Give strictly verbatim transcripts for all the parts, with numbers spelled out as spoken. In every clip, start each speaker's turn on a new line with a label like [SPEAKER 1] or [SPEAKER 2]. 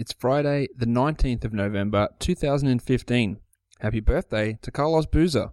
[SPEAKER 1] It's Friday, the nineteenth of November, two thousand fifteen. Happy birthday to Carlos Boozer.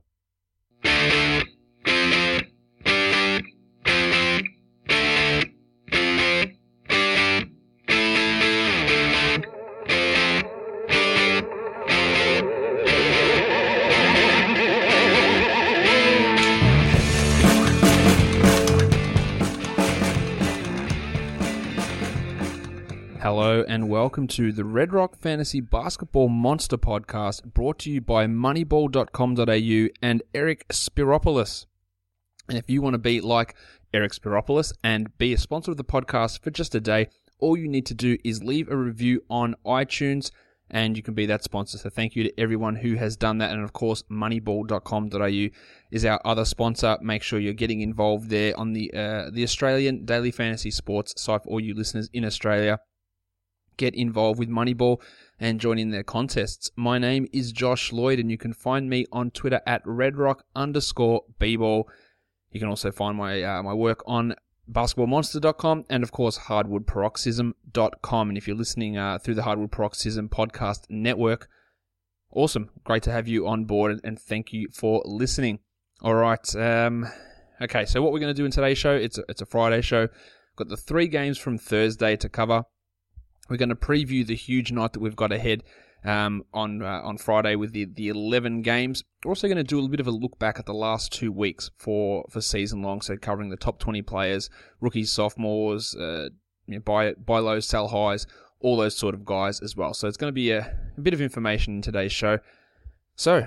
[SPEAKER 1] Hello and welcome to the Red Rock Fantasy Basketball Monster Podcast, brought to you by moneyball dot com dot a u and Eric Spiropoulos. And if you want to be like Eric Spiropoulos and be a sponsor of the podcast for just a day, all you need to do is leave a review on iTunes and you can be that sponsor. So thank you to everyone who has done that. And of course, moneyball dot com dot a u is our other sponsor. Make sure you're getting involved there on the uh, the Australian Daily Fantasy Sports site for all you listeners in Australia. Get involved with Moneyball and join in their contests. My name is Josh Lloyd, and you can find me on Twitter at redrock underscore bball. You can also find my uh, my work on basketball monster dot com and, of course, hardwood paroxysm dot com. And if you're listening uh, through the Hardwood Paroxysm Podcast Network, awesome. Great to have you on board, and thank you for listening. All right. Um, okay, so what we're going to do in today's show, it's a, it's a Friday show. Got the three games from Thursday to cover. We're going to preview the huge night that we've got ahead um, on uh, on Friday with the, the eleven games. We're also going to do a little bit of a look back at the last two weeks for, for season long, so covering the top twenty players, rookies, sophomores, uh, you know, buy, buy lows, sell highs, all those sort of guys as well. So it's going to be a, a bit of information in today's show. So,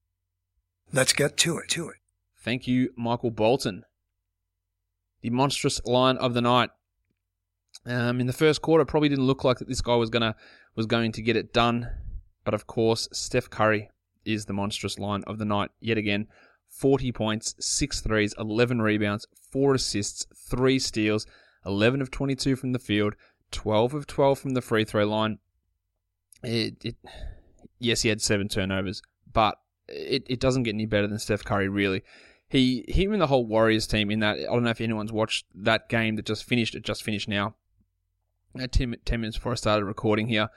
[SPEAKER 2] let's get to it, to it.
[SPEAKER 1] Thank you, Michael Bolton. The monstrous line of the night. Um, in the first quarter, probably didn't look like that this guy was gonna was going to get it done, but of course, Steph Curry is the monstrous line of the night yet again. forty points, six threes, eleven rebounds, four assists, three steals, eleven of twenty-two from the field, twelve of twelve from the free throw line. It, it yes, he had seven turnovers, but it, it doesn't get any better than Steph Curry, really. He him and the whole Warriors team in that. I don't know if anyone's watched that game that just finished. It just finished now. ten, ten minutes before I started recording here.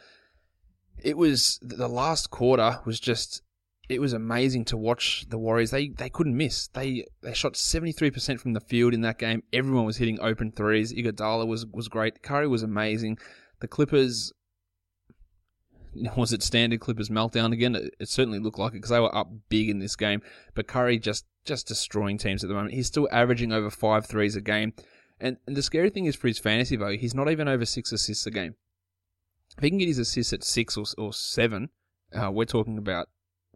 [SPEAKER 1] It was, the last quarter was just, it was amazing to watch the Warriors. They they couldn't miss. They they shot seventy-three percent from the field in that game. Everyone was hitting open threes. Iguodala was, was great. Curry was amazing. The Clippers, was it standard Clippers meltdown again? It, it certainly looked like it because they were up big in this game. But Curry just, just destroying teams at the moment. He's still averaging over five threes a game. And, and the scary thing is for his fantasy value, he's not even over six assists a game. If he can get his assists at six or, or seven, uh, we're talking about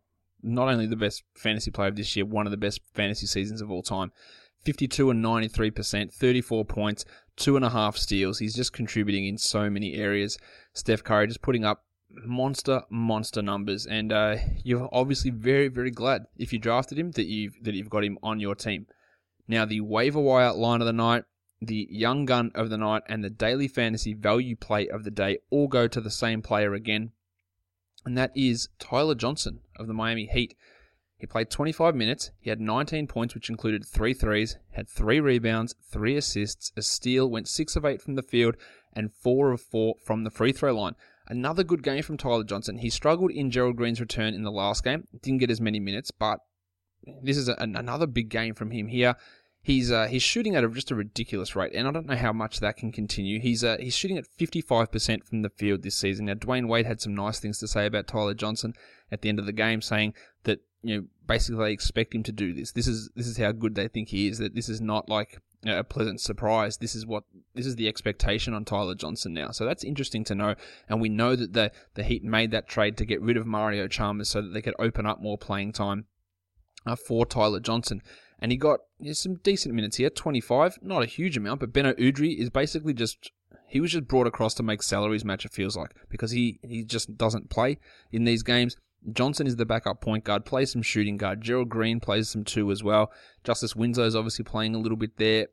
[SPEAKER 1] not only the best fantasy player of this year, one of the best fantasy seasons of all time. fifty-two and ninety-three percent, thirty-four points, two and a half steals. He's just contributing in so many areas. Steph Curry just putting up monster, monster numbers. And uh, you're obviously very, very glad if you drafted him that you've, that you've got him on your team. Now, the waiver wire line of the night, the young gun of the night, and the daily fantasy value play of the day all go to the same player again, and that is Tyler Johnson of the Miami Heat. He played twenty-five minutes, he had nineteen points, which included three threes, had three rebounds, three assists, a steal, went six of eight from the field, and four of four from the free throw line. Another good game from Tyler Johnson. He struggled in Gerald Green's return in the last game, didn't get as many minutes, but this is a, another big game from him here. He's uh, he's shooting at a, just a ridiculous rate, and I don't know how much that can continue. He's uh, he's shooting at fifty-five percent from the field this season. Now, Dwayne Wade had some nice things to say about Tyler Johnson at the end of the game, saying that, you know, basically they expect him to do this. This is this is how good they think he is. That this is not like, you know, a pleasant surprise. This is what this is the expectation on Tyler Johnson now. So that's interesting to know. And we know that the the Heat made that trade to get rid of Mario Chalmers so that they could open up more playing time uh, for Tyler Johnson. And he got you know, some decent minutes here, twenty-five, not a huge amount, but Beno Udrih is basically just, he was just brought across to make salaries match, it feels like, because he, he just doesn't play in these games. Johnson is the backup point guard, plays some shooting guard. Gerald Green plays some too as well. Justice Winslow is obviously playing a little bit there.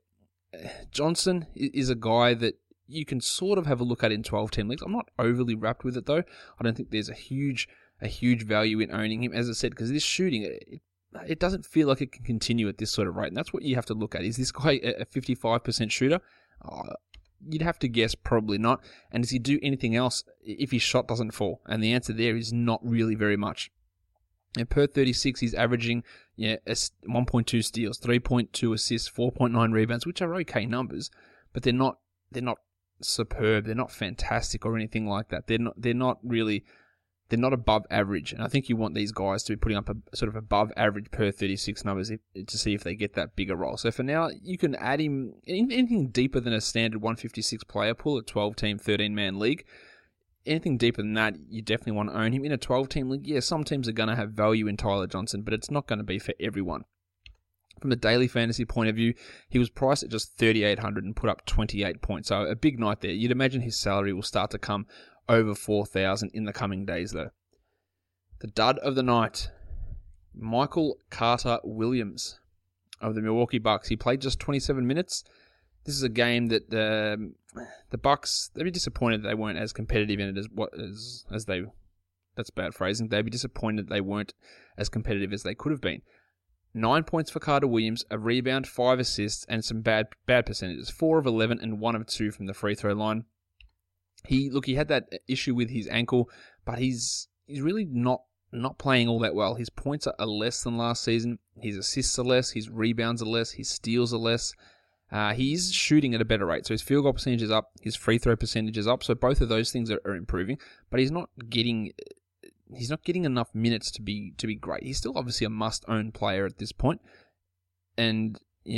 [SPEAKER 1] Johnson is a guy that you can sort of have a look at in twelve-team leagues. I'm not overly wrapped with it, though. I don't think there's a huge a huge value in owning him, as I said, because this shooting, it, it doesn't feel like it can continue at this sort of rate. And that's what you have to look at. Is this guy a fifty-five percent shooter? Uh, You'd have to guess probably not. And does he do anything else if his shot doesn't fall? And the answer there is not really very much. And per thirty-six, he's averaging yeah one point two steals, three point two assists, four point nine rebounds, which are okay numbers, but they're not they're not superb. They're not fantastic or anything like that. They're not they're not really they're not above average. And I think you want these guys to be putting up a sort of above average per thirty-six numbers if, to see if they get that bigger role. So for now, you can add him anything deeper than a standard one fifty-six player pool, a twelve-team, thirteen-man league. Anything deeper than that, you definitely want to own him. In a twelve-team league, yeah, some teams are going to have value in Tyler Johnson, but it's not going to be for everyone. From a daily fantasy point of view, he was priced at just thirty-eight hundred and put up twenty-eight points. So a big night there. You'd imagine his salary will start to come over four thousand in the coming days, though. The dud of the night, Michael Carter-Williams of the Milwaukee Bucks. He played just twenty-seven minutes. This is a game that um, the Bucks, they'd be disappointed they weren't as competitive in it as what as as they. That's bad phrasing. They'd be disappointed they weren't as competitive as they could have been. Nine points for Carter Williams, a rebound, five assists, and some bad bad percentages. Four of eleven and one of two from the free throw line. He look, he had that issue with his ankle, but he's he's really not not playing all that well. His points are less than last season. His assists are less. His rebounds are less. His steals are less. Uh, he's shooting at a better rate, so his field goal percentage is up, his free throw percentage is up, so both of those things are, are improving. But he's not getting, he's not getting enough minutes to be to be great. He's still obviously a must-own player at this point, and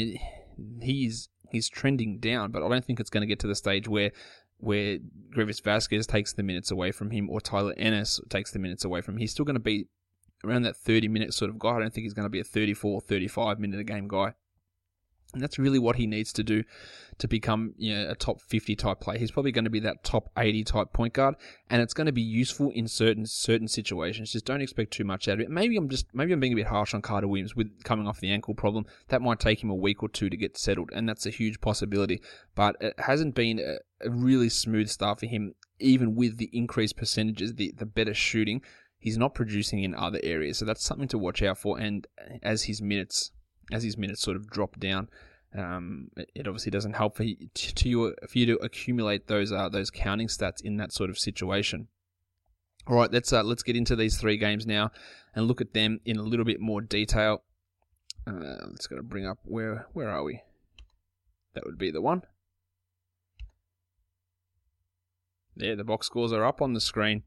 [SPEAKER 1] he's he's trending down. But I don't think it's going to get to the stage where where Greivis Vasquez takes the minutes away from him, or Tyler Ennis takes the minutes away from him. He's still going to be around that thirty-minute sort of guy. I don't think he's going to be a thirty-four, thirty-five minute a game guy. And that's really what he needs to do to become, you know, a top fifty type player. He's probably going to be that top eighty type point guard, and it's going to be useful in certain certain situations. Just don't expect too much out of it. Maybe I'm just maybe I'm being a bit harsh on Carter Williams with coming off the ankle problem. That might take him a week or two to get settled, and that's a huge possibility. But it hasn't been a, a really smooth start for him, even with the increased percentages, the the better shooting. He's not producing in other areas, so that's something to watch out for. And as his minutes As his minutes sort of drop down, um, it obviously doesn't help for you to, you, for you to accumulate those uh, those counting stats in that sort of situation. All right, let's uh, let's get into these three games now and look at them in a little bit more detail. Uh, let's go to bring up where where are we? That would be the one. There, the box scores are up on the screen.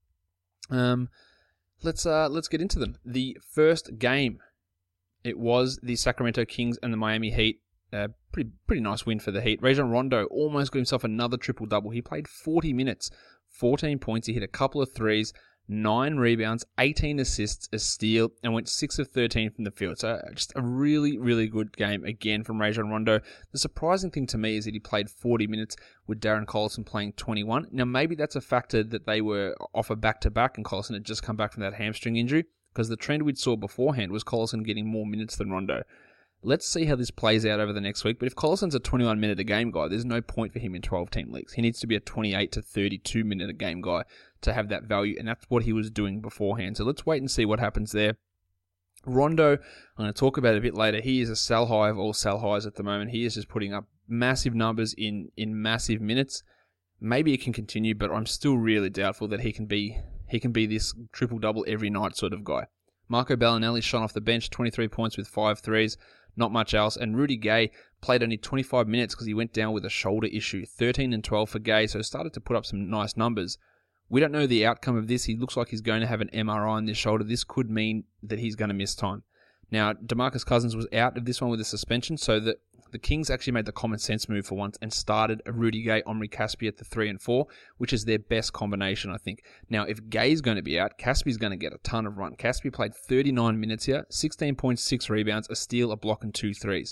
[SPEAKER 1] Um, let's uh let's get into them. The first game. It was the Sacramento Kings and the Miami Heat. Uh, pretty pretty nice win for the Heat. Rajon Rondo almost got himself another triple-double. He played forty minutes, fourteen points. He hit a couple of threes, nine rebounds, eighteen assists, a steal, and went six of thirteen from the field. So just a really, really good game again from Rajon Rondo. The surprising thing to me is that he played forty minutes with Darren Collison playing twenty-one. Now, maybe that's a factor that they were off a back-to-back and Collison had just come back from that hamstring injury, because the trend we saw beforehand was Collison getting more minutes than Rondo. Let's see how this plays out over the next week. But if Collison's a twenty-one minute a game guy, there's no point for him in twelve-team leagues. He needs to be a twenty-eight to thirty-two minute a game guy to have that value, and that's what he was doing beforehand. So let's wait and see what happens there. Rondo, I'm going to talk about it a bit later. He is a sell high of all sell highs at the moment. He is just putting up massive numbers in, in massive minutes. Maybe it can continue, but I'm still really doubtful that he can be he can be this triple-double every night sort of guy. Marco Bellinelli shot off the bench, twenty-three points with five threes, not much else. And Rudy Gay played only twenty-five minutes because he went down with a shoulder issue, thirteen and twelve for Gay, so started to put up some nice numbers. We don't know the outcome of this. He looks like he's going to have an M R I on this shoulder. This could mean that he's going to miss time. Now, DeMarcus Cousins was out of this one with a suspension, so that the Kings actually made the common sense move for once and started a Rudy Gay, Omri Caspi at the three and four, which is their best combination, I think. Now, if Gay's going to be out, Caspi's going to get a ton of run. Caspi played thirty-nine minutes here, sixteen point six rebounds, a steal, a block, and two threes.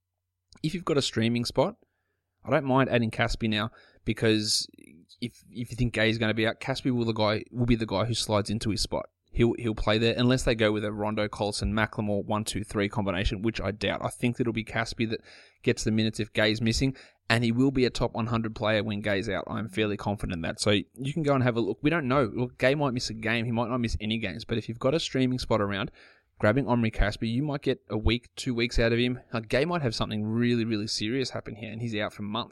[SPEAKER 1] If you've got a streaming spot, I don't mind adding Caspi now, because if if you think Gay's going to be out, Caspi will the guy will be the guy who slides into his spot. He'll he'll play there unless they go with a Rondo, Collison, Macklemore one two three combination, which I doubt. I think that it'll be Caspi that gets the minutes if Gay's missing, and he will be a top one hundred player when Gay's out. I'm fairly confident in that. So you can go and have a look. We don't know. Look, Gay might miss a game. He might not miss any games. But if you've got a streaming spot around, grabbing Omri Caspi, you might get a week, two weeks out of him. Now, Gay might have something really, really serious happen here, and he's out for months.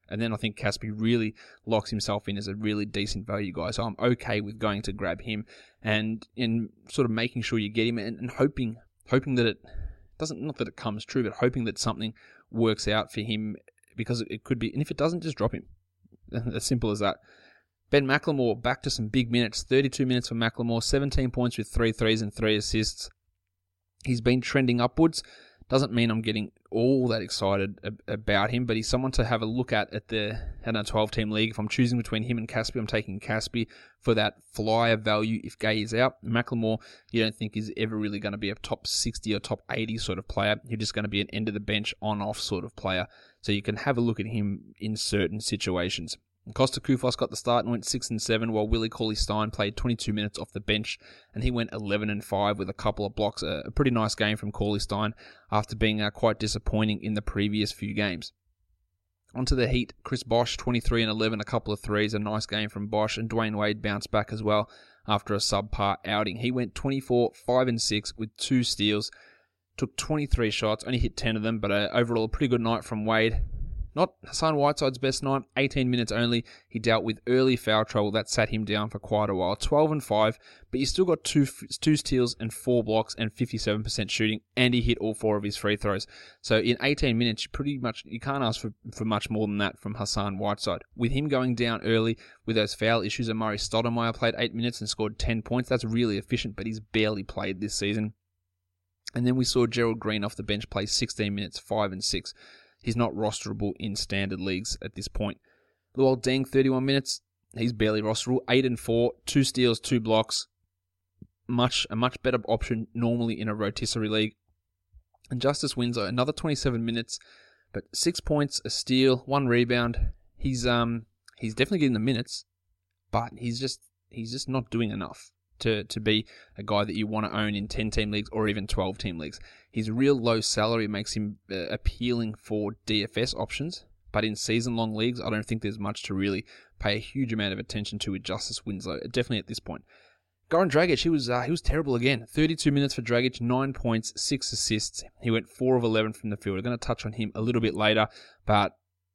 [SPEAKER 1] And then I think Caspi really locks himself in as a really decent value guy. So I'm okay with going to grab him and in sort of making sure you get him and, and hoping hoping that it doesn't, not that it comes true, but hoping that something works out for him, because it could be, and if it doesn't, just drop him. As simple as that. Ben McLemore back to some big minutes, thirty-two minutes for McLemore, seventeen points with three threes and three assists. He's been trending upwards. Doesn't mean I'm getting all that excited about him, but he's someone to have a look at at the at a twelve-team league. If I'm choosing between him and Caspi, I'm taking Caspi for that flyer value if Gay is out. McLemore, you don't think is ever really going to be a top sixty or top eighty sort of player. He's just going to be an end-of-the-bench, on-off sort of player. So you can have a look at him in certain situations. Costa Koufos got the start and went six and seven, while Willie Cauley-Stein played twenty-two minutes off the bench, and he went eleven and five with a couple of blocks. A, a pretty nice game from Cauley-Stein after being uh, quite disappointing in the previous few games. Onto the Heat, Chris Bosh, twenty-three and eleven, a couple of threes, a nice game from Bosh, and Dwayne Wade bounced back as well after a subpar outing. He went twenty-four, five and six with two steals, took twenty-three shots, only hit ten of them, but uh, overall a pretty good night from Wade. Not Hassan Whiteside's best night, eighteen minutes only. He dealt with early foul trouble that sat him down for quite a while. twelve and five, but you still got two two steals and four blocks and fifty-seven percent shooting, and he hit all four of his free throws. So in eighteen minutes, you pretty much you can't ask for, for much more than that from Hassan Whiteside. With him going down early with those foul issues, Amari Stoudemire played eight minutes and scored ten points. That's really efficient, but he's barely played this season. And then we saw Gerald Green off the bench play sixteen minutes, five and six. He's not rosterable in standard leagues at this point. Luol Deng, thirty-one minutes. He's barely rosterable. eight and four, two steals, two blocks. Much a much better option normally in a rotisserie league. And Justice Winslow, another twenty-seven minutes, but six points, a steal, one rebound. He's um he's definitely getting the minutes, but he's just he's just not doing enough to, to be a guy that you want to own in ten-team leagues or even twelve-team leagues. His real low salary makes him uh, appealing for D F S options, but in season-long leagues, I don't think there's much to really pay a huge amount of attention to with Justice Winslow, definitely at this point. Goran Dragic, he was uh, he was terrible again. thirty-two minutes for Dragic, nine points, six assists. He went four of eleven from the field. We're going to touch on him a little bit later, but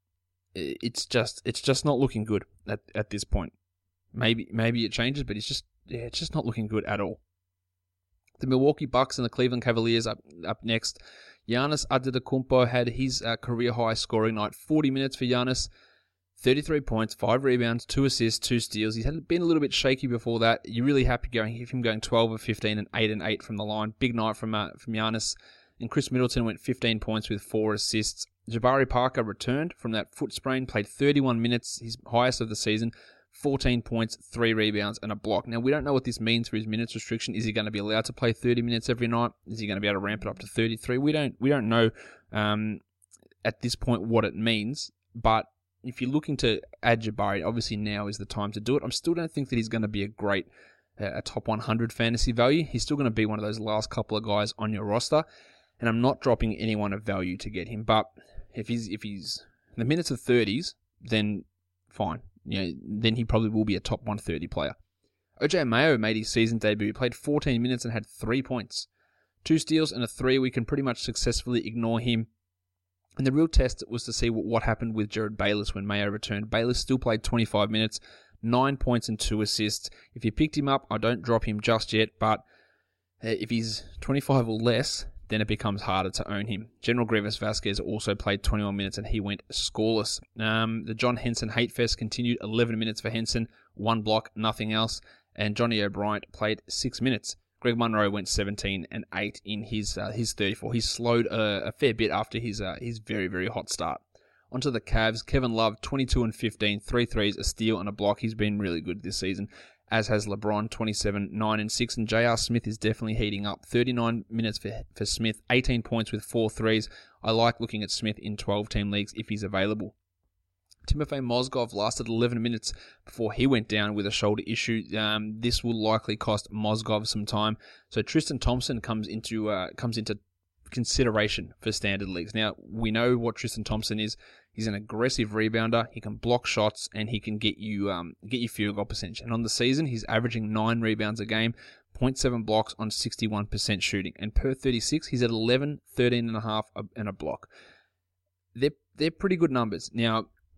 [SPEAKER 1] it's just it's just not looking good at, at this point. Maybe maybe it changes, but it's just yeah, it's just not looking good at all. The Milwaukee Bucks and the Cleveland Cavaliers up up next. Giannis Antetokounmpo had his uh, career-high scoring night. forty minutes for Giannis, thirty-three points, five rebounds, two assists, two steals. He had been a little bit shaky before that. You're really happy going him going twelve of fifteen and eight and eight from the line. Big night from uh, from Giannis. And Chris Middleton went fifteen points with four assists. Jabari Parker returned from that foot sprain, played thirty-one minutes, his highest of the season. fourteen points, three rebounds, and a block. Now, we don't know what this means for his minutes restriction. Is he going to be allowed to play thirty minutes every night? Is he going to be able to ramp it up to thirty-three? We don't we don't know um, at this point what it means. But if you're looking to add Jabari, obviously now is the time to do it. I still don't think that he's going to be a great, uh, a top one hundred fantasy value. He's still going to be one of those last couple of guys on your roster. And I'm not dropping anyone of value to get him. But if he's if he's in the minutes of thirties, then fine. You know, then he probably will be a top one thirty player. O J Mayo made his season debut. He played fourteen minutes and had three points. Two steals and a three. We can pretty much successfully ignore him. And the real test was to see what, what happened with Jared Bayless when Mayo returned. Bayless still played twenty-five minutes, nine points and two assists. If you picked him up, I don't drop him just yet, but if he's twenty-five or less, then it becomes harder to own him. General Grievous Vasquez also played twenty-one minutes and he went scoreless. Um, the John Henson hate fest continued, eleven minutes for Henson, one block, nothing else. And Johnny O'Brien played six minutes. Greg Monroe went seventeen and eight in his uh, his thirty-four. He slowed a, a fair bit after his uh, his very, very hot start. Onto the Cavs, Kevin Love, twenty-two and fifteen, three threes, a steal and a block. He's been really good this season, as has LeBron, twenty-seven, nine and six. And J R Smith is definitely heating up. thirty-nine minutes for, for Smith, eighteen points with four threes. I like looking at Smith in twelve-team leagues if he's available. Timofey Mozgov lasted eleven minutes before he went down with a shoulder issue. Um, this will likely cost Mozgov some time. So Tristan Thompson comes into uh, comes into consideration for standard leagues. Now, we know what Tristan Thompson is. He's an aggressive rebounder. He can block shots and he can get you um, get you field goal percentage. And on the season, he's averaging nine rebounds a game, zero point seven blocks on sixty-one percent shooting. And per thirty-six, he's at eleven, thirteen and a half and a block. They're they're pretty good numbers. Now,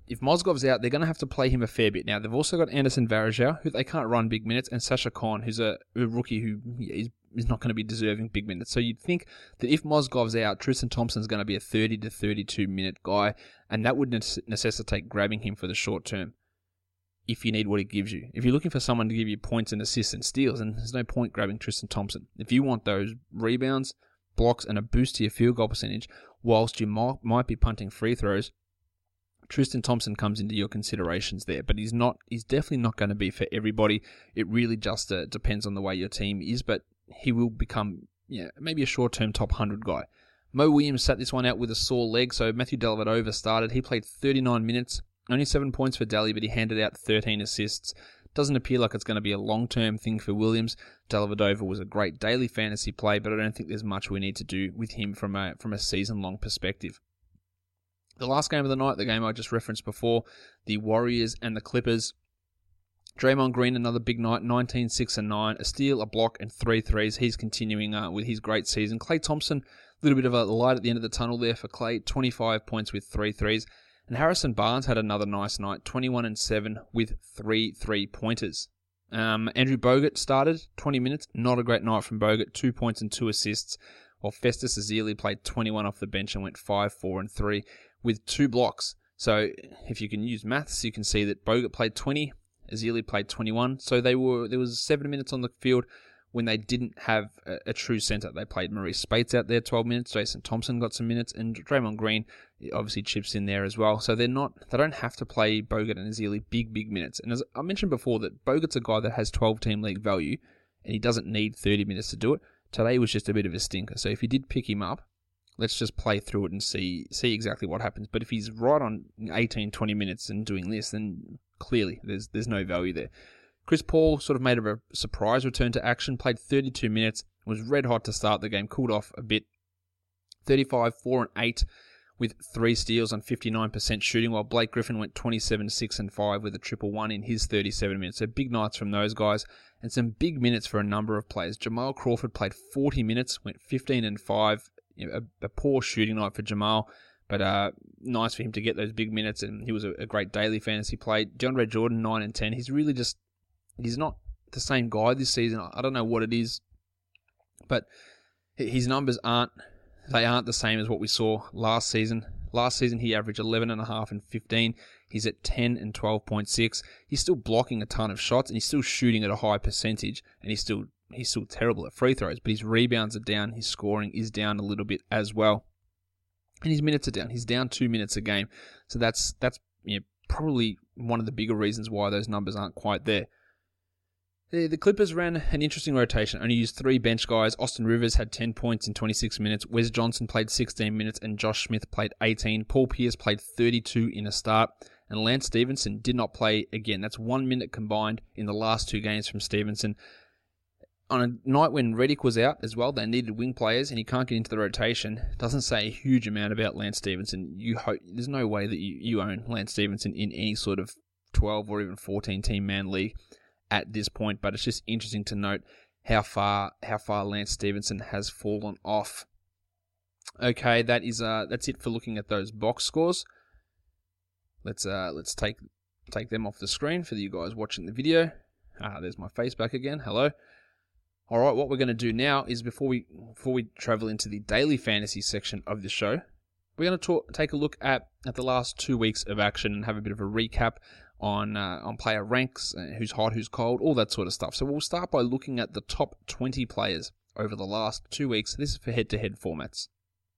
[SPEAKER 1] if Mozgov's out, they're going to have to play him a fair bit. Now, they've also got Anderson Varejao, who they can't run big minutes, and Sasha Khan, who's a, a rookie who is, is not going to be deserving big minutes. So you'd think that if Mozgov's out, Tristan Thompson's going to be a thirty to thirty-two minute guy, and that would necessitate grabbing him for the short term if you need what he gives you. If you're looking for someone to give you points and assists and steals, and there's no point grabbing Tristan Thompson. If you want those rebounds, blocks, and a boost to your field goal percentage, whilst you might, might be punting free throws, Tristan Thompson comes into your considerations there, but he's not. He's definitely not going to be for everybody. It really just uh, depends on the way your team is, but he will become, yeah, maybe a short-term top one hundred guy. Mo Williams sat this one out with a sore leg, so Matthew Dellavedova started. He played thirty-nine minutes, only seven points for Daly, but he handed out thirteen assists. Doesn't appear like it's going to be a long-term thing for Williams. Dellavedova was a great daily fantasy play, but I don't think there's much we need to do with him from a from a season-long perspective. The last game of the night, the game I just referenced before, the Warriors and the Clippers. Draymond Green, another big night, nineteen, six, and nine. A steal, a block, and three threes. He's continuing uh, with his great season. Klay Thompson, a little bit of a light at the end of the tunnel there for Klay. twenty-five points with three threes. And Harrison Barnes had another nice night, twenty-one and seven with three three-pointers. Um, Andrew Bogut started, twenty minutes. Not a great night from Bogut, two points and two assists. While Festus Ezeli played twenty-one off the bench and went five, four, and three with two blocks. So if you can use maths, you can see that Bogut played twenty, Ezeli played twenty-one. So they were there was seven minutes on the field when they didn't have a, a true center. They played Maurice Spates out there, twelve minutes. Jason Thompson got some minutes, and Draymond Green obviously chips in there as well. So they're not they don't have to play Bogut and Ezeli big big minutes. And as I mentioned before, that Bogut's a guy that has twelve team league value, and he doesn't need thirty minutes to do it. Today was just a bit of a stinker. So if you did pick him up, let's just play through it and see see exactly what happens. But if he's right on eighteen, twenty minutes and doing this, then clearly there's there's no value there. Chris Paul sort of made a surprise return to action, played thirty-two minutes, was red hot to start the game, cooled off a bit. thirty-five, four, and eight with three steals on fifty-nine percent shooting, while Blake Griffin went twenty-seven, six, and five with a triple one in his thirty-seven minutes. So big nights from those guys, and some big minutes for a number of players. Jamal Crawford played forty minutes, went fifteen and five. You know, a, a poor shooting night for Jamal, but uh, nice for him to get those big minutes, and he was a, a great daily fantasy play. DeAndre Jordan, nine and ten. He's really just, he's not the same guy this season. I don't know what it is, but his numbers aren't, they aren't the same as what we saw last season. Last season, he averaged eleven and a half and fifteen. He's at ten and twelve point six. He's still blocking a ton of shots, and he's still shooting at a high percentage, and he's still He's still terrible at free throws, but his rebounds are down. His scoring is down a little bit as well. And his minutes are down. He's down two minutes a game. So that's that's you know, probably one of the bigger reasons why those numbers aren't quite there. The, the Clippers ran an interesting rotation. Only used three bench guys. Austin Rivers had ten points in twenty-six minutes. Wes Johnson played sixteen minutes, and Josh Smith played eighteen. Paul Pierce played thirty-two in a start. And Lance Stevenson did not play again. That's one minute combined in the last two games from Stevenson. On a night when Redick was out as well, they needed wing players, and he can't get into the rotation. Doesn't say a huge amount about Lance Stevenson. You hope there's no way that you, you own Lance Stevenson in any sort of twelve or even fourteen team man league at this point. But it's just interesting to note how far how far Lance Stevenson has fallen off. Okay, that is uh that's it for looking at those box scores. Let's uh let's take take them off the screen for you guys watching the video. Ah, there's my face back again. Hello. All right, what we're going to do now is before we before we travel into the daily fantasy section of the show, we're going to talk, take a look at, at the last two weeks of action and have a bit of a recap on uh, on player ranks, uh, who's hot, who's cold, all that sort of stuff. So we'll start by looking at the top twenty players over the last two weeks. This is for head-to-head formats.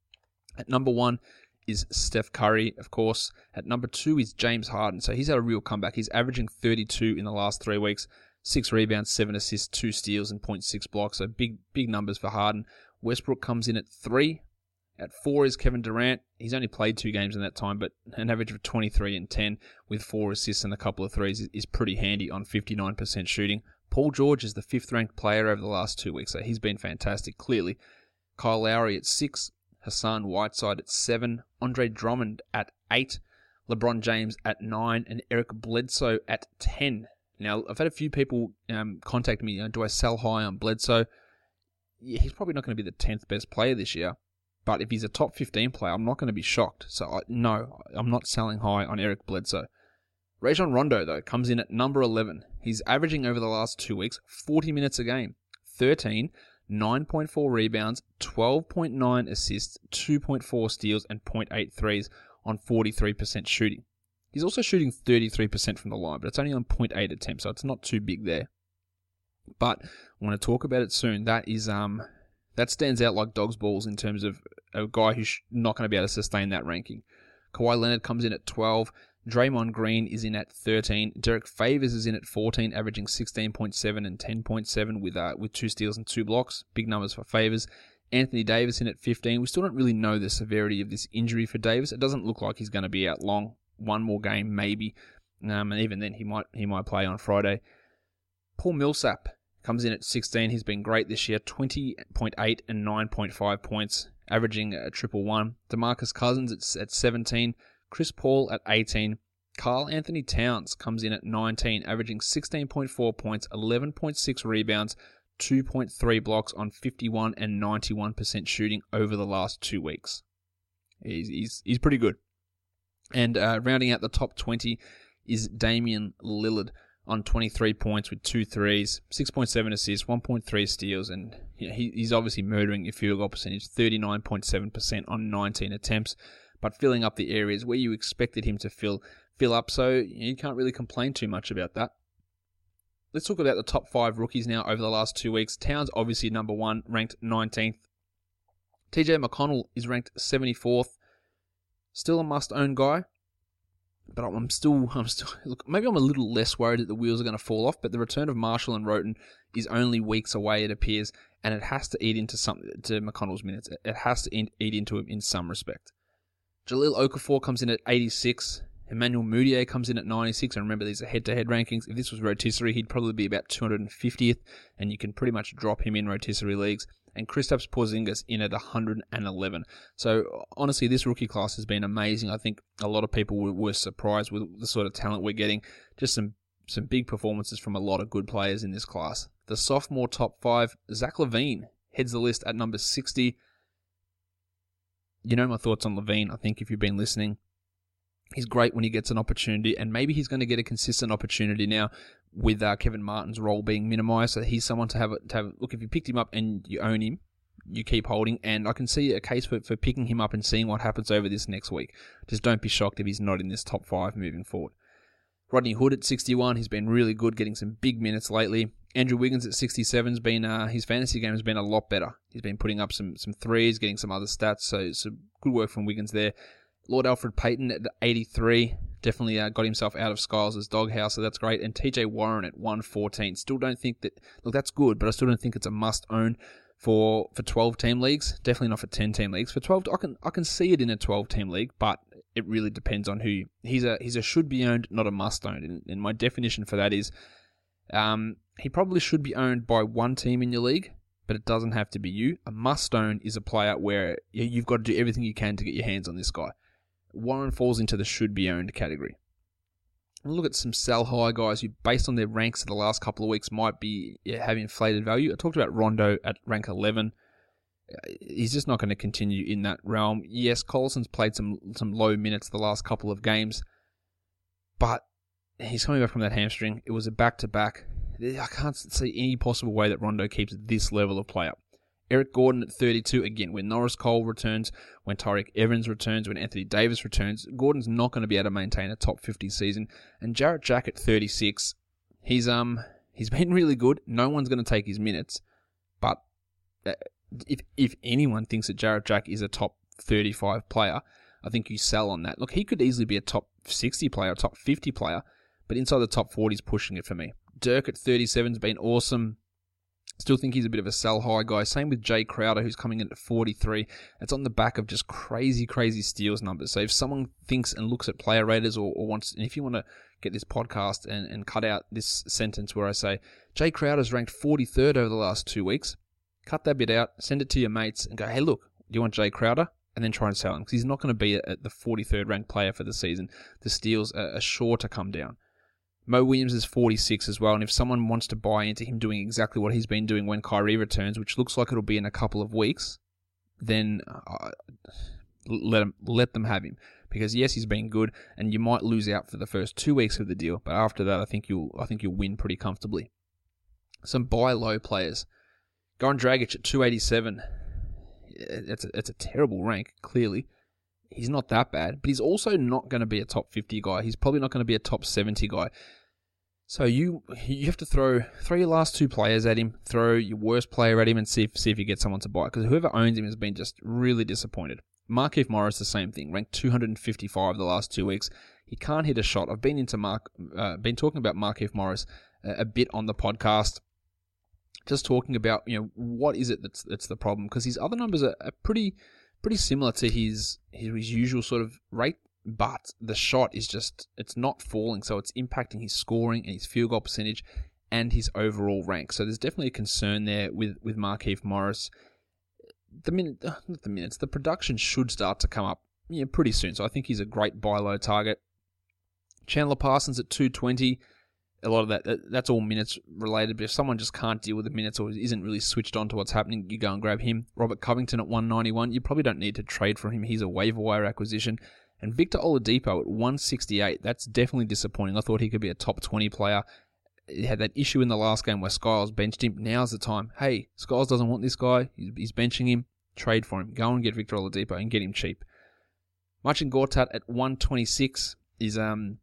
[SPEAKER 1] At number one is Steph Curry, of course. At number two is James Harden. So he's had a real comeback. He's averaging thirty-two in the last three weeks. Six rebounds, seven assists, two steals, and point six blocks. So big, big numbers for Harden. Westbrook comes in at three. At four is Kevin Durant. He's only played two games in that time, but an average of twenty-three and ten with four assists and a couple of threes is, is pretty handy on fifty-nine percent shooting. Paul George is the fifth-ranked player over the last two weeks, so he's been fantastic, clearly. Kyle Lowry at six. Hassan Whiteside at seven. Andre Drummond at eight. LeBron James at nine. And Eric Bledsoe at ten. Now, I've had a few people um, contact me, you know, do I sell high on Bledsoe? Yeah, he's probably not going to be the tenth best player this year, But if he's a top fifteen player, I'm not going to be shocked. So, I, no, I'm not selling high on Eric Bledsoe. Rajon Rondo, though, comes in at number eleven. He's averaging over the last two weeks forty minutes a game. thirteen, nine point four rebounds, twelve point nine assists, two point four steals, and zero point eight threes on forty-three percent shooting. He's also shooting thirty-three percent from the line, but it's only on zero point eight attempts, so it's not too big there. But I'm going to talk about it soon. That is um that stands out like dog's balls in terms of a guy who's not going to be able to sustain that ranking. Kawhi Leonard comes in at twelve. Draymond Green is in at thirteen. Derek Favors is in at fourteen, averaging sixteen point seven and ten point seven with uh, with two steals and two blocks. Big numbers for Favors. Anthony Davis in at fifteen. We still don't really know the severity of this injury for Davis. It doesn't look like he's going to be out long. One more game, maybe. Um, and even then, he might he might play on Friday. Paul Millsap comes in at sixteen. He's been great this year. twenty point eight and nine point five points, averaging a triple one. DeMarcus Cousins at, at seventeen. Chris Paul at eighteen. Karl Anthony Towns comes in at nineteen, averaging sixteen point four points, eleven point six rebounds, two point three blocks on fifty-one and ninety-one percent shooting over the last two weeks. He's he's, he's pretty good. And uh, rounding out the top twenty is Damian Lillard on twenty-three points with two threes, six point seven assists, one point three steals, and you know, he, he's obviously murdering your field goal percentage, thirty-nine point seven percent on nineteen attempts, but filling up the areas where you expected him to fill fill up, so you can't really complain too much about that. Let's talk about the top five rookies now over the last two weeks. Towns obviously number one, ranked nineteenth. T J McConnell is ranked seventy-fourth. Still a must-own guy, but I'm still, I'm still. Look, maybe I'm a little less worried that the wheels are going to fall off. But the return of Marshall and Roten is only weeks away, it appears, and it has to eat into some to McConnell's minutes. It has to eat into him in some respect. Jahlil Okafor comes in at eighty-six. Emmanuel Mudiay comes in at ninety-six, and remember these are head-to-head rankings. If this was rotisserie, he'd probably be about two hundred fiftieth, and you can pretty much drop him in rotisserie leagues. And Kristaps Porzingis in at one hundred eleven. So honestly, this rookie class has been amazing. I think a lot of people were, were surprised with the sort of talent we're getting. Just some some big performances from a lot of good players in this class. The sophomore top five, Zach LaVine heads the list at number sixty. You know my thoughts on LaVine, I think, if you've been listening. He's great when he gets an opportunity, and maybe he's going to get a consistent opportunity now with uh, Kevin Martin's role being minimized. So he's someone to have, a, to have. Look, if you picked him up and you own him, you keep holding, and I can see a case for, for picking him up and seeing what happens over this next week. Just don't be shocked if he's not in this top five moving forward. Rodney Hood at sixty-one, he's been really good, getting some big minutes lately. Andrew Wiggins at sixty-seven has been uh, his fantasy game has been a lot better. He's been putting up some some threes, getting some other stats, so so good work from Wiggins there. Lord Alfred Payton at eighty-three, definitely uh, got himself out of Skiles' doghouse, so that's great. And T J Warren at one fourteen. Still don't think that, look, that's good, but I still don't think it's a must-own for for twelve-team leagues. Definitely not for ten-team leagues. For twelve, I can I can see it in a twelve-team league, but it really depends on who. He's a he's a should-be-owned, not a must-own. And, and my definition for that is um, he probably should be owned by one team in your league, but it doesn't have to be you. A must-own is a player where you've got to do everything you can to get your hands on this guy. Warren falls into the should-be-owned category. And look at some sell-high guys who, based on their ranks of the last couple of weeks, might be yeah, have inflated value. I talked about Rondo at rank eleven. He's just not going to continue in that realm. Yes, Collison's played some some low minutes the last couple of games, but he's coming back from that hamstring. It was a back-to-back. I can't see any possible way that Rondo keeps this level of play up. Eric Gordon at thirty-two, again, when Norris Cole returns, when Tyreke Evans returns, when Anthony Davis returns, Gordon's not going to be able to maintain a top fifty season. And Jarrett Jack at thirty-six, he's um he's been really good. No one's going to take his minutes, but if if anyone thinks that Jarrett Jack is a top thirty-five player, I think you sell on that. Look, he could easily be a top sixty player, a top fifty player, but inside the top forty is pushing it for me. Dirk at thirty-seven has been awesome. Still think he's a bit of a sell-high guy. Same with Jay Crowder, who's coming in at forty-three. It's on the back of just crazy, crazy steals numbers. So if someone thinks and looks at player raters or, or wants, and if you want to get this podcast and, and cut out this sentence where I say, Jay Crowder's ranked forty-third over the last two weeks, cut that bit out, send it to your mates, and go, hey, look, do you want Jay Crowder? And then try and sell him, because he's not going to be at the forty-third ranked player for the season. The steals are, are sure to come down. Mo Williams is forty-six as well, and if someone wants to buy into him doing exactly what he's been doing when Kyrie returns, which looks like it'll be in a couple of weeks, then uh, let them let them have him. Because yes, he's been good, and you might lose out for the first two weeks of the deal, but after that, I think you'll I think you'll win pretty comfortably. Some buy low players. Goran Dragic at two eighty-seven. It's a, it's a terrible rank, clearly. He's not that bad, but he's also not going to be a top fifty guy. He's probably not going to be a top seventy guy. So you you have to throw throw your last two players at him, throw your worst player at him, and see if see if you get someone to buy. Because whoever owns him has been just really disappointed. Markieff Morris, the same thing, ranked two hundred fifty-five the last two weeks. He can't hit a shot. I've been into Mark, uh, been talking about Markieff Morris a, a bit on the podcast, just talking about you know what is it that's that's the problem, because his other numbers are, are pretty pretty similar to his, his his usual sort of rate, but the shot is just it's not falling, so it's impacting his scoring and his field goal percentage and his overall rank. So there's definitely a concern there with with Markieff Morris. The minute, not the minutes, the production should start to come up yeah, pretty soon. So I think he's a great buy low target. Chandler Parsons at two twenty. A lot of that, that's all minutes related. But if someone just can't deal with the minutes or isn't really switched on to what's happening, you go and grab him. Robert Covington at one ninety-one. You probably don't need to trade for him. He's a waiver wire acquisition. And Victor Oladipo at one sixty-eight. That's definitely disappointing. I thought he could be a top twenty player. He had that issue in the last game where Skiles benched him. Now's the time. Hey, Skiles doesn't want this guy. He's benching him. Trade for him. Go and get Victor Oladipo and get him cheap. Marcin Gortat at one twenty-six is, um,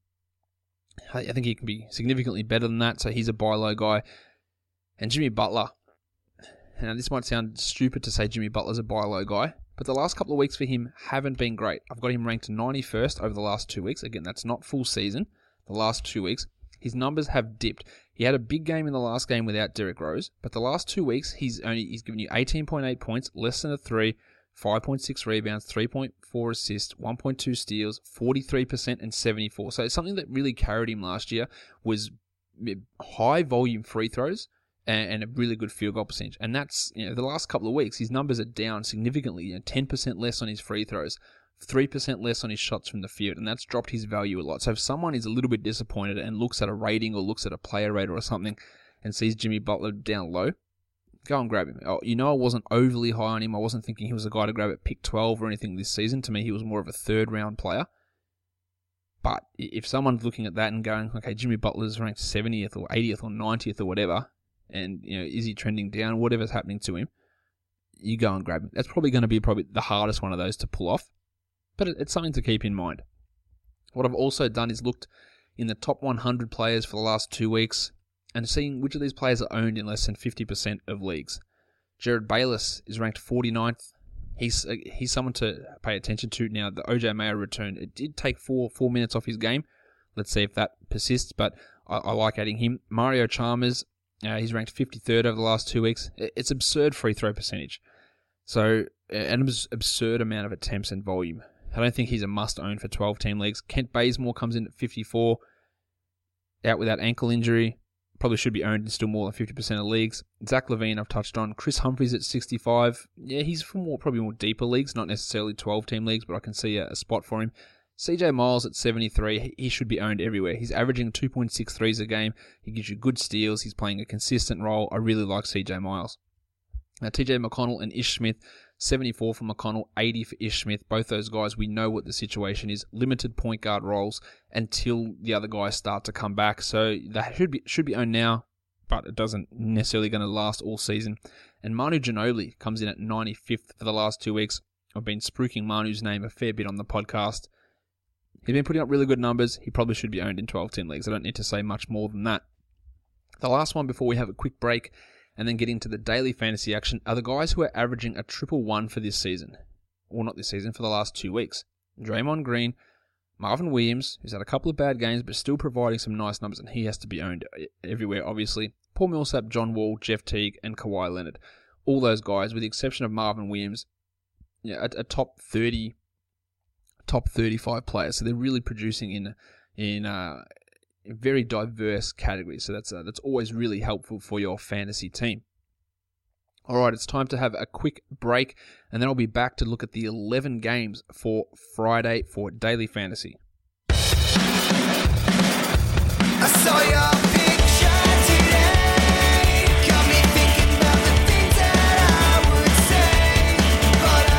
[SPEAKER 1] I think he can be significantly better than that, so he's a buy low guy. And Jimmy Butler. Now, this might sound stupid to say Jimmy Butler's a buy low guy, but the last couple of weeks for him haven't been great. I've got him ranked ninety-first over the last two weeks. Again, that's not full season. The last two weeks. His numbers have dipped. He had a big game in the last game without Derrick Rose, but the last two weeks he's only he's given you eighteen point eight points, less than a three, five point six rebounds, three point four assists, one point two steals, forty-three percent and seventy-four. So something that really carried him last year was high volume free throws and, and a really good field goal percentage. And that's, you know, the last couple of weeks his numbers are down significantly, you know, ten percent less on his free throws, three percent less on his shots from the field, and that's dropped his value a lot. So if someone is a little bit disappointed and looks at a rating or looks at a player rater or something and sees Jimmy Butler down low, go and grab him. Oh, you know I wasn't overly high on him. I wasn't thinking he was a guy to grab at pick twelve or anything this season. To me, he was more of a third-round player. But if someone's looking at that and going, okay, Jimmy Butler's ranked seventieth or eightieth or ninetieth or whatever, and you know, is he trending down? Whatever's happening to him, you go and grab him. That's probably going to be probably the hardest one of those to pull off. But it's something to keep in mind. What I've also done is looked in the top one hundred players for the last two weeks and seeing which of these players are owned in less than fifty percent of leagues. Jared Bayless is ranked forty-ninth. He's he's someone to pay attention to now. The O J Mayo return, it did take four four minutes off his game. Let's see if that persists, but I, I like adding him. Mario Chalmers, uh, he's ranked fifty-third over the last two weeks. It's absurd free throw percentage. So an absurd amount of attempts and volume. I don't think he's a must-own for twelve-team leagues. Kent Bazemore comes in at fifty-four, out with that ankle injury. Probably should be owned in still more than fifty percent of leagues. Zach LaVine, I've touched on. Chris Humphries at sixty-five. Yeah, he's for more probably more deeper leagues, not necessarily twelve-team leagues, but I can see a, a spot for him. C J Miles at seventy-three. He should be owned everywhere. He's averaging two point six threes a game. He gives you good steals. He's playing a consistent role. I really like C J Miles. Now, T J McConnell and Ish Smith. seventy-four for McConnell, eighty for Ish Smith. Both those guys, we know what the situation is. Limited point guard roles until the other guys start to come back. So that should be should be owned now, but it doesn't necessarily going to last all season. And Manu Ginobili comes in at ninety-fifth for the last two weeks. I've been spruiking Manu's name a fair bit on the podcast. He's been putting up really good numbers. He probably should be owned in twelve-team leagues. I don't need to say much more than that. The last one before we have a quick break and then get into the daily fantasy action are the guys who are averaging a triple one for this season. Well, not this season, for the last two weeks. Draymond Green, Marvin Williams, who's had a couple of bad games but still providing some nice numbers, and he has to be owned everywhere, obviously. Paul Millsap, John Wall, Jeff Teague, and Kawhi Leonard. All those guys, with the exception of Marvin Williams, you know, a, a top thirty, top thirty-five players. So they're really producing in in uh, very diverse categories. So that's uh, that's always really helpful for your fantasy team. All right, it's time to have a quick break, and then I'll be back to look at the eleven games for Friday for Daily Fantasy. I saw your picture today, got me thinking about the things that I would say, but I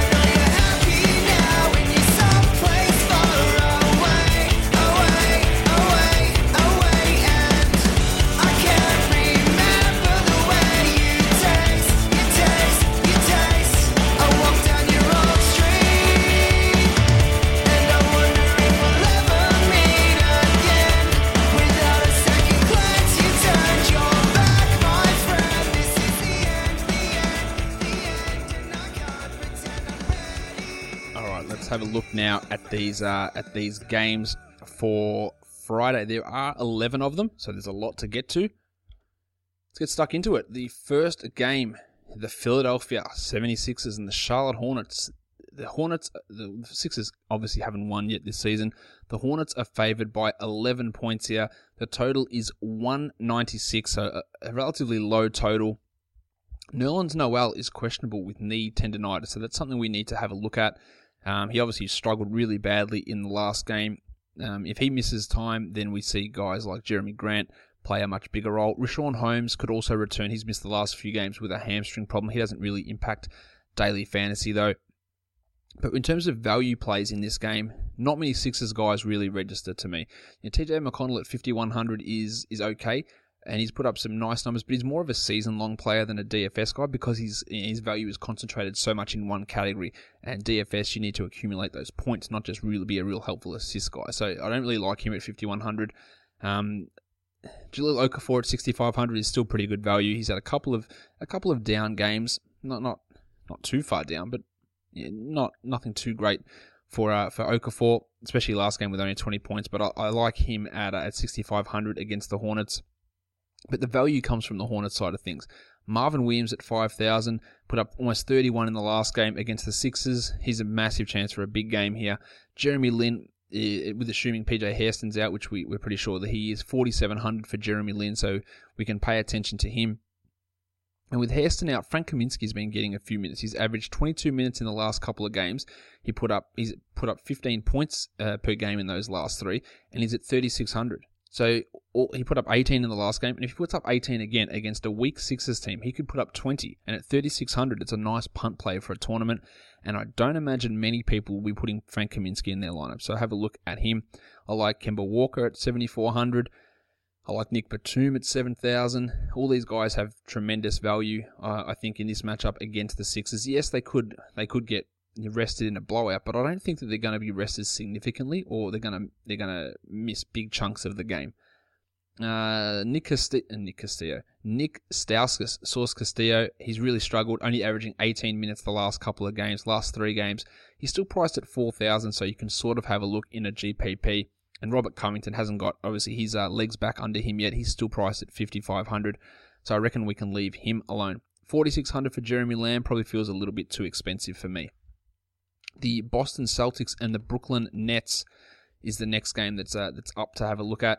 [SPEAKER 1] have a look now at these uh, at these games for Friday. There are eleven of them, so there's a lot to get to. Let's get stuck into it. The first game, the Philadelphia seventy-sixers and the Charlotte Hornets. The Hornets, the Sixers obviously haven't won yet this season. The Hornets are favored by eleven points here. The total is one ninety-six, so a, a relatively low total. Nerlens Noel is questionable with knee tendonitis, so that's something we need to have a look at. Um, he obviously struggled really badly in the last game. Um, if he misses time, then we see guys like Jeremy Grant play a much bigger role. Richaun Holmes could also return. He's missed the last few games with a hamstring problem. He doesn't really impact daily fantasy, though. But in terms of value plays in this game, not many Sixers guys really register to me. You know, T J McConnell at fifty-one hundred is is okay, and he's put up some nice numbers, but he's more of a season-long player than a D F S guy because his his value is concentrated so much in one category. And D F S, you need to accumulate those points, not just really be a real helpful assist guy. So I don't really like him at fifty-one hundred. Um, Jahlil Okafor at sixty-five hundred is still pretty good value. He's had a couple of a couple of down games, not not not too far down, but yeah, not nothing too great for uh, for Okafor, especially last game with only twenty points. But I, I like him at uh, at sixty-five hundred against the Hornets. But the value comes from the Hornets side of things. Marvin Williams at five thousand put up almost thirty-one in the last game against the Sixers. He's a massive chance for a big game here. Jeremy Lin, with assuming P J Hairston's out, which we, we're pretty sure that he is, forty-seven hundred for Jeremy Lin, so we can pay attention to him. And with Hairston out, Frank Kaminsky's been getting a few minutes. He's averaged twenty-two minutes in the last couple of games. He put up he's put up fifteen points uh, per game in those last three, and he's at thirty-six hundred. So all, he put up eighteen in the last game, and if he puts up eighteen again against a weak Sixers team, he could put up twenty. And at thirty-six hundred, it's a nice punt play for a tournament. And I don't imagine many people will be putting Frank Kaminsky in their lineup. So have a look at him. I like Kemba Walker at seventy-four hundred. I like Nick Batum at seven thousand. All these guys have tremendous value, uh, I think, in this matchup against the Sixers. Yes, they could they could get rested in a blowout, but I don't think that they're going to be rested significantly, or they're going to they're going to miss big chunks of the game. Uh, Nick Castillo, Nick Castillo, Nick Stauskas, Source Castillo. He's really struggled, only averaging eighteen minutes the last couple of games, last three games. He's still priced at four thousand, so you can sort of have a look in a G P P. And Robert Covington hasn't got, obviously, his uh, legs back under him yet. He's still priced at fifty-five hundred, so I reckon we can leave him alone. forty-six hundred for Jeremy Lamb probably feels a little bit too expensive for me. The Boston Celtics and the Brooklyn Nets is the next game that's uh, that's up to have a look at.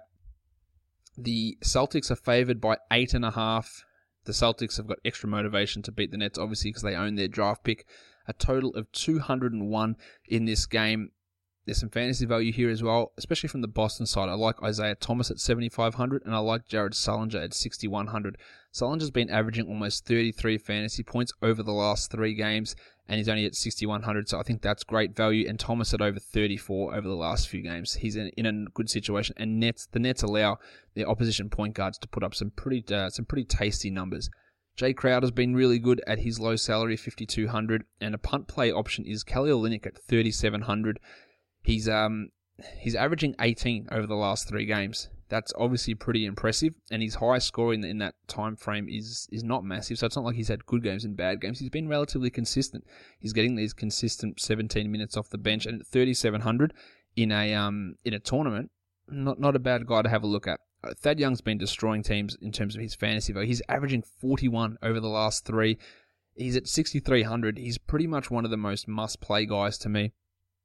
[SPEAKER 1] The Celtics are favored by eight and a half. The Celtics have got extra motivation to beat the Nets, obviously, because they own their draft pick. A total of two hundred one in this game. There's some fantasy value here as well, especially from the Boston side. I like Isaiah Thomas at seventy-five hundred, and I like Jared Sullinger at sixty-one hundred. Sullinger's been averaging almost thirty-three fantasy points over the last three games, and he's only at sixty-one hundred, so I think that's great value. And Thomas at over thirty-four over the last few games. He's in, in a good situation, and Nets the Nets allow their opposition point guards to put up some pretty uh, some pretty tasty numbers. Jay Crowder's been really good at his low salary, fifty-two hundred, and a punt play option is Kelly Olynyk at thirty-seven hundred. He's um he's averaging eighteen over the last three games. That's obviously pretty impressive, and his highest score in, in that time frame is is not massive. So it's not like he's had good games and bad games. He's been relatively consistent. He's getting these consistent seventeen minutes off the bench, and at thirty-seven hundred in a um in a tournament, not not a bad guy to have a look at. Uh, Thad Young's been destroying teams in terms of his fantasy value. He's averaging forty-one over the last three. He's at sixty-three hundred. He's pretty much one of the most must-play guys to me.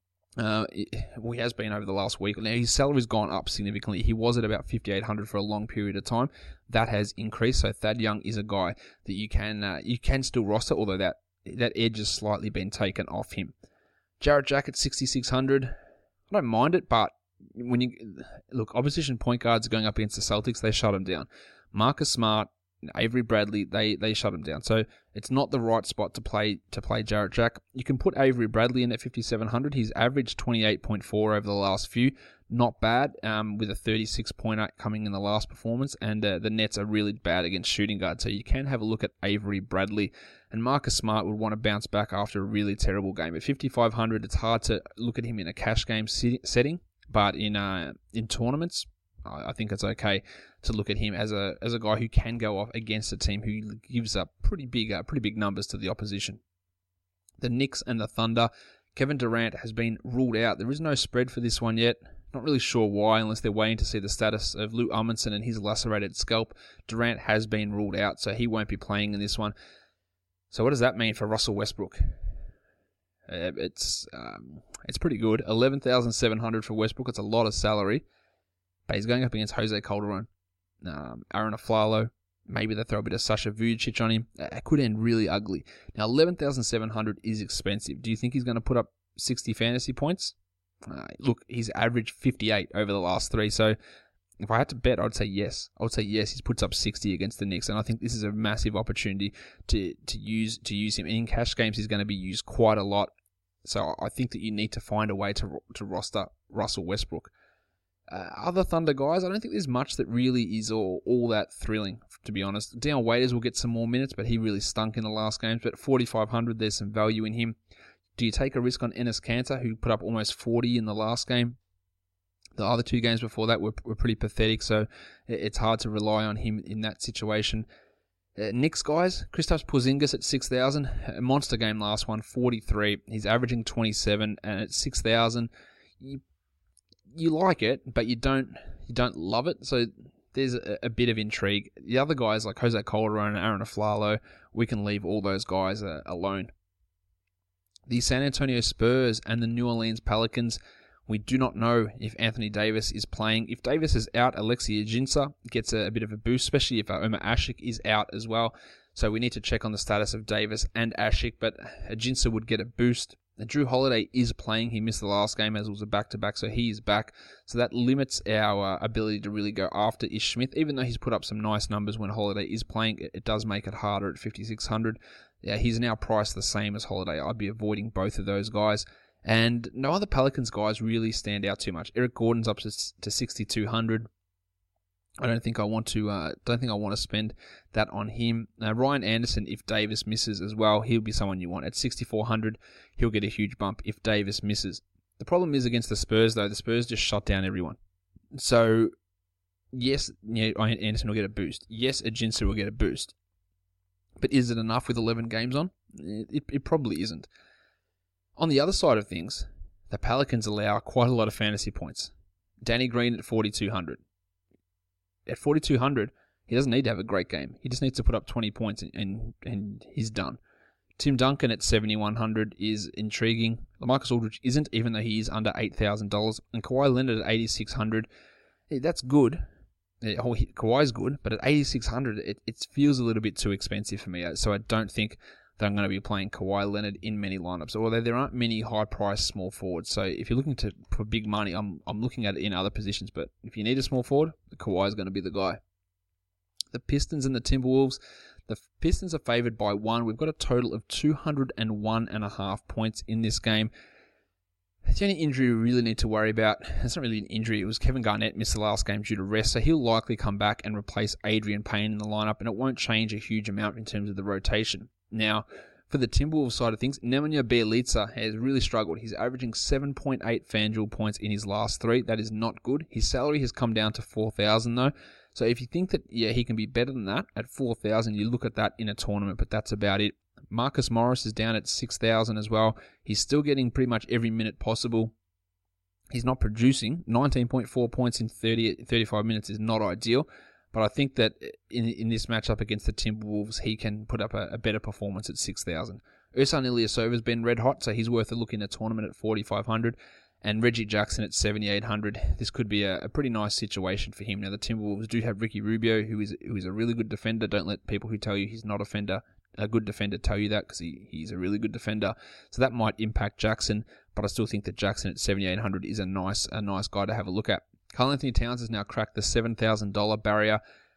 [SPEAKER 1] Uh, well, he has been over the last week. Now, his salary's gone up significantly. He was at about fifty-eight hundred for a long period of time. That has increased, so Thad Young is a guy that you can uh, you can still roster, although that, that edge has slightly been taken off him. Jarrett Jack at sixty-six hundred. I don't mind it, but when you look, opposition point guards going up against the Celtics, they shut him down. Marcus Smart, Avery Bradley, they they shut him down. So it's not the right spot to play to play Jarrett Jack. You can put Avery Bradley in at fifty-seven hundred. He's averaged twenty-eight point four over the last few. Not bad, um, with a thirty-six pointer coming in the last performance. And uh, the Nets are really bad against shooting guards. So you can have a look at Avery Bradley. And Marcus Smart would want to bounce back after a really terrible game. At fifty-five hundred, it's hard to look at him in a cash game setting. But in uh, in tournaments, I think it's okay to look at him as a as a guy who can go off against a team who gives up pretty big uh, pretty big numbers to the opposition. The Knicks and the Thunder Kevin Durant has been ruled out. There is no spread for this one yet. Not really sure why, unless they're waiting to see the status of Lou Amundsen and his lacerated scalp. Durant has been ruled out, so he won't be playing in this one. So what does that mean for Russell Westbrook? Uh, it's um, it's pretty good. eleven thousand seven hundred for Westbrook. It's a lot of salary. But he's going up against Jose Calderon, um, Aaron Aflalo. Maybe they throw a bit of Sasha Vujacic on him. It could end really ugly. Now, eleven thousand seven hundred is expensive. Do you think he's going to put up sixty fantasy points? Uh, look, he's averaged fifty-eight over the last three. So if I had to bet, I'd say yes. I would say yes. He puts up sixty against the Knicks, and I think this is a massive opportunity to to use to use him. In cash games, he's going to be used quite a lot. So I think that you need to find a way to to roster Russell Westbrook. Uh, other Thunder guys, I don't think there's much that really is all, all that thrilling, to be honest. Dion Waiters will get some more minutes, but he really stunk in the last games. But forty-five hundred, there's some value in him. Do you take a risk on Enes Kanter, who put up almost forty in the last game? The other two games before that were, were pretty pathetic, so it's hard to rely on him in that situation. Uh, Knicks guys, Kristaps Porzingis at six thousand. A monster game last one, forty-three. He's averaging twenty-seven, and at six thousand, you you like it, but you don't you don't love it. So there's a, a bit of intrigue. The other guys like Jose Calderon and Aaron Aflalo, we can leave all those guys uh, alone. The San Antonio Spurs and the New Orleans Pelicans, we do not know if Anthony Davis is playing. If Davis is out, Alexi Ajinça gets a, a bit of a boost, especially if Omer Asik is out as well. So we need to check on the status of Davis and Asik, but Ajinça would get a boost. Drew Holiday is playing. He missed the last game as it was a back-to-back, so he is back. So that limits our uh, ability to really go after Ish Smith. Even though he's put up some nice numbers when Holiday is playing, it, it does make it harder at fifty-six hundred. Yeah, he's now priced the same as Holiday. I'd be avoiding both of those guys. And no other Pelicans guys really stand out too much. Eric Gordon's up to, to sixty-two hundred. I don't think I want to. Uh, don't think I want to spend that on him. Now, Ryan Anderson, if Davis misses as well, he'll be someone you want at sixty-four hundred. He'll get a huge bump if Davis misses. The problem is against the Spurs, though. The Spurs just shut down everyone. So, yes, yeah, Ryan Anderson will get a boost. Yes, Ajinça will get a boost. But is it enough with eleven games on? It, it probably isn't. On the other side of things, the Pelicans allow quite a lot of fantasy points. Danny Green at forty-two hundred. At forty-two hundred, he doesn't need to have a great game. He just needs to put up twenty points and, and, and he's done. Tim Duncan at seventy-one hundred is intriguing. LaMarcus Aldridge isn't, even though he is under eight thousand dollars. And Kawhi Leonard at eighty-six hundred, hey, that's good. Oh, he, Kawhi's good, but at eighty-six hundred, it, it feels a little bit too expensive for me. So I don't think that I'm going to be playing Kawhi Leonard in many lineups, although there aren't many high-priced small forwards. So if you're looking to for big money, I'm I'm looking at it in other positions. But if you need a small forward, Kawhi is going to be the guy. The Pistons and the Timberwolves. The Pistons are favored by one. We've got a total of two hundred one and a half points in this game. The only injury we really need to worry about, it's not really an injury, it was Kevin Garnett missed the last game due to rest, so he'll likely come back and replace Adrian Payne in the lineup, and it won't change a huge amount in terms of the rotation. Now, for the Timberwolves side of things, Nemanja Bjelica has really struggled. He's averaging seven point eight FanDuel points in his last three. That is not good. His salary has come down to four thousand though. So if you think that, yeah, he can be better than that at four thousand, you look at that in a tournament, but that's about it. Marcus Morris is down at six thousand as well. He's still getting pretty much every minute possible. He's not producing. nineteen point four points in thirty, thirty-five minutes is not ideal. But I think that in in this matchup against the Timberwolves, he can put up a, a better performance at six thousand. Ersan Ilyasova has been red hot, so he's worth a look in a tournament at forty-five hundred. And Reggie Jackson at seventy-eight hundred. This could be a, a pretty nice situation for him. Now, the Timberwolves do have Ricky Rubio, who is who is a really good defender. Don't let people who tell you he's not a defender, a good defender tell you that, because he, he's a really good defender. So that might impact Jackson, but I still think that Jackson at seventy-eight hundred is a nice a nice guy to have a look at. Karl-Anthony Towns has now cracked the seven thousand dollars barrier.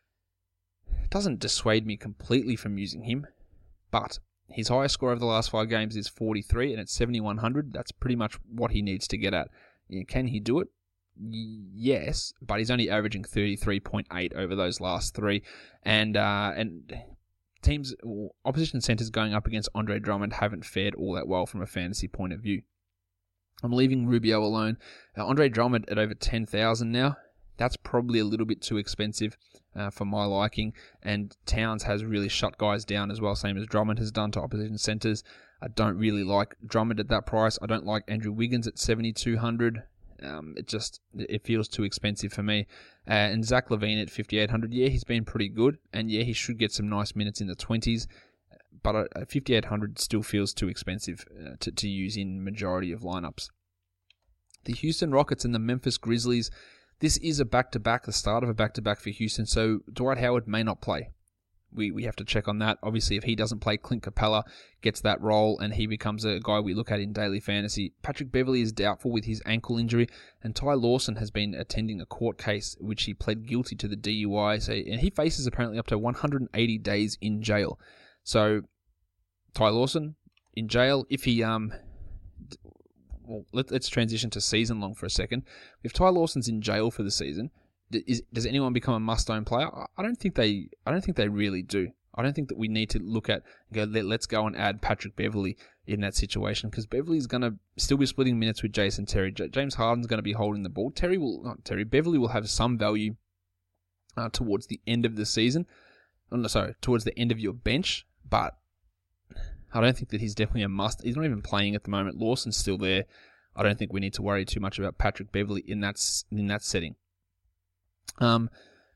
[SPEAKER 1] It doesn't dissuade me completely from using him, but his highest score over the last five games is forty-three, and at seventy-one hundred, that's pretty much what he needs to get at. Can he do it? Yes, but he's only averaging thirty-three point eight over those last three, and uh, and teams, opposition centers going up against Andre Drummond haven't fared all that well from a fantasy point of view. I'm leaving Rubio alone. Uh, Andre Drummond at over ten thousand now. That's probably a little bit too expensive uh, for my liking. And Towns has really shut guys down as well, same as Drummond has done to opposition centers. I don't really like Drummond at that price. I don't like Andrew Wiggins at seventy-two hundred. Um, it just it feels too expensive for me. Uh, and Zach LaVine at fifty-eight hundred, yeah, he's been pretty good, and yeah, he should get some nice minutes in the twenties. But at fifty-eight hundred still feels too expensive uh, to, to use in majority of lineups. The Houston Rockets and the Memphis Grizzlies. This is a back-to-back, the start of a back-to-back for Houston, so Dwight Howard may not play. We we have to check on that. Obviously, if he doesn't play, Clint Capella gets that role, and he becomes a guy we look at in daily fantasy. Patrick Beverley is doubtful with his ankle injury, and Ty Lawson has been attending a court case which he pled guilty to the D U I, so, and he faces apparently up to one hundred eighty days in jail. So, Ty Lawson in jail. If he um, well, let, let's transition to season long for a second. If Ty Lawson's in jail for the season, Is, does anyone become a must-own player? I don't think they. I don't think they really do. I don't think that we need to look at go. Let, let's go and add Patrick Beverley in that situation, because Beverley's going to still be splitting minutes with Jason Terry. J- James Harden's going to be holding the ball. Terry will not Terry. Beverley will have some value uh, towards the end of the season. Oh, no, sorry, towards the end of your bench, but I don't think that he's definitely a must. He's not even playing at the moment. Lawson's still there. I don't think we need to worry too much about Patrick Beverley in that in that setting. Um,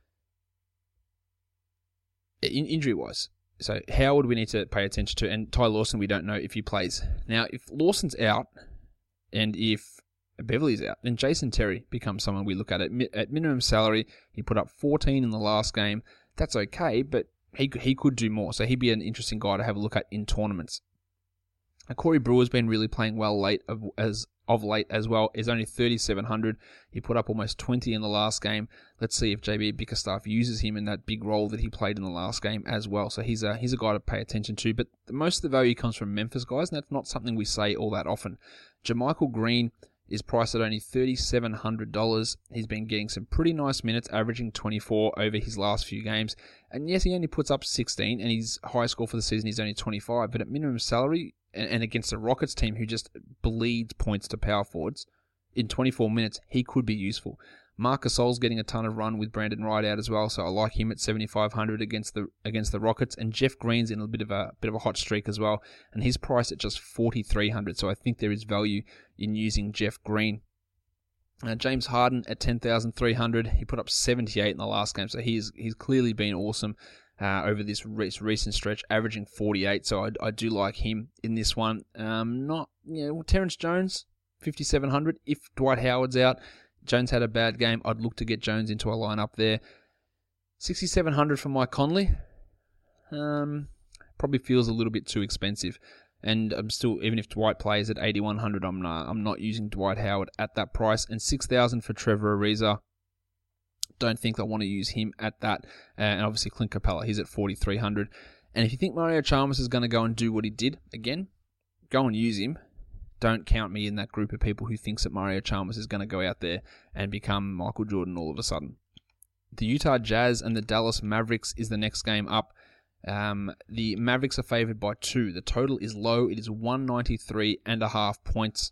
[SPEAKER 1] in, injury-wise, so Howard we need to pay attention to, and Ty Lawson we don't know if he plays. Now, if Lawson's out, and if Beverley's out, then Jason Terry becomes someone we look at. At, at minimum salary, he put up fourteen in the last game. That's okay, but he he could do more, so he'd be an interesting guy to have a look at in tournaments. Now, Corey Brewer's been really playing well late of, as of late as well. Is only thirty-seven hundred. He put up almost twenty in the last game. Let's see if J B Bickerstaff uses him in that big role that he played in the last game as well. So he's a he's a guy to pay attention to. But most of the value comes from Memphis guys, and that's not something we say all that often. JaMychal Green is priced at only thirty-seven hundred dollars. He's been getting some pretty nice minutes, averaging twenty-four over his last few games. And yes, he only puts up sixteen, and his high score for the season is only twenty-five. But at minimum salary, and against the Rockets team who just bleeds points to power forwards, in twenty-four minutes, he could be useful. Marc Gasol's getting a ton of run with Brandon Wright out as well, so I like him at seventy-five hundred against the against the Rockets. And Jeff Green's in a bit of a bit of a hot streak as well, and he's priced at just forty-three hundred. So I think there is value in using Jeff Green. Uh, James Harden at ten thousand three hundred. He put up seventy-eight in the last game, so he's he's clearly been awesome uh, over this re- recent stretch, averaging forty-eight. So I, I do like him in this one. Um, not you know Terrence Jones, fifty-seven hundred. If Dwight Howard's out, Jones had a bad game, I'd look to get Jones into a lineup there. sixty-seven hundred for Mike Conley. Um, probably feels a little bit too expensive. And I'm still, even if Dwight plays at eighty-one hundred, I'm not, I'm not using Dwight Howard at that price. And six thousand for Trevor Ariza. Don't think I want to use him at that. And obviously Clint Capella, he's at forty-three hundred. And if you think Mario Chalmers is going to go and do what he did again, go and use him. Don't count me in that group of people who thinks that Mario Chalmers is going to go out there and become Michael Jordan all of a sudden. The Utah Jazz and the Dallas Mavericks is the next game up. Um, the Mavericks are favored by two. The total is low. It is one ninety-three and a half points.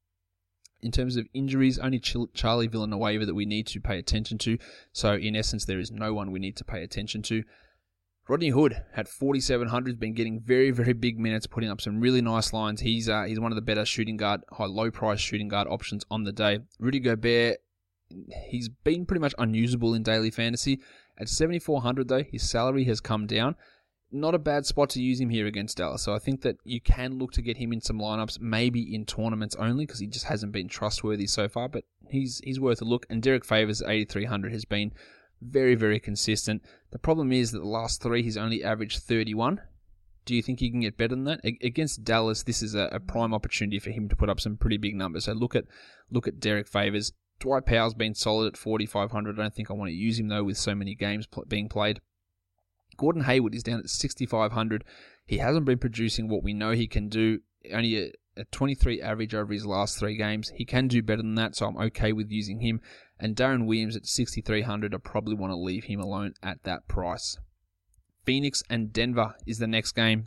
[SPEAKER 1] In terms of injuries, only Ch- Charlie Villanueva that we need to pay attention to. So in essence, there is no one we need to pay attention to. Rodney Hood at forty-seven hundred has been getting very, very big minutes, putting up some really nice lines. He's uh, he's one of the better shooting guard, high low price shooting guard options on the day. Rudy Gobert, he's been pretty much unusable in daily fantasy. At seventy-four hundred though, his salary has come down. Not a bad spot to use him here against Dallas. So I think that you can look to get him in some lineups, maybe in tournaments only, because he just hasn't been trustworthy so far. But he's he's worth a look. And Derek Favors at eighty-three hundred has been very, very consistent. The problem is that the last three, he's only averaged thirty-one. Do you think he can get better than that? A- against Dallas, this is a, a prime opportunity for him to put up some pretty big numbers. So look at look at Derek Favors. Dwight Powell's been solid at forty-five hundred. I don't think I want to use him, though, with so many games pl- being played. Gordon Hayward is down at sixty-five hundred. He hasn't been producing what we know he can do. Only a, a twenty-three average over his last three games. He can do better than that, so I'm okay with using him. And Darren Williams at sixty-three hundred, I probably want to leave him alone at that price. Phoenix and Denver is the next game.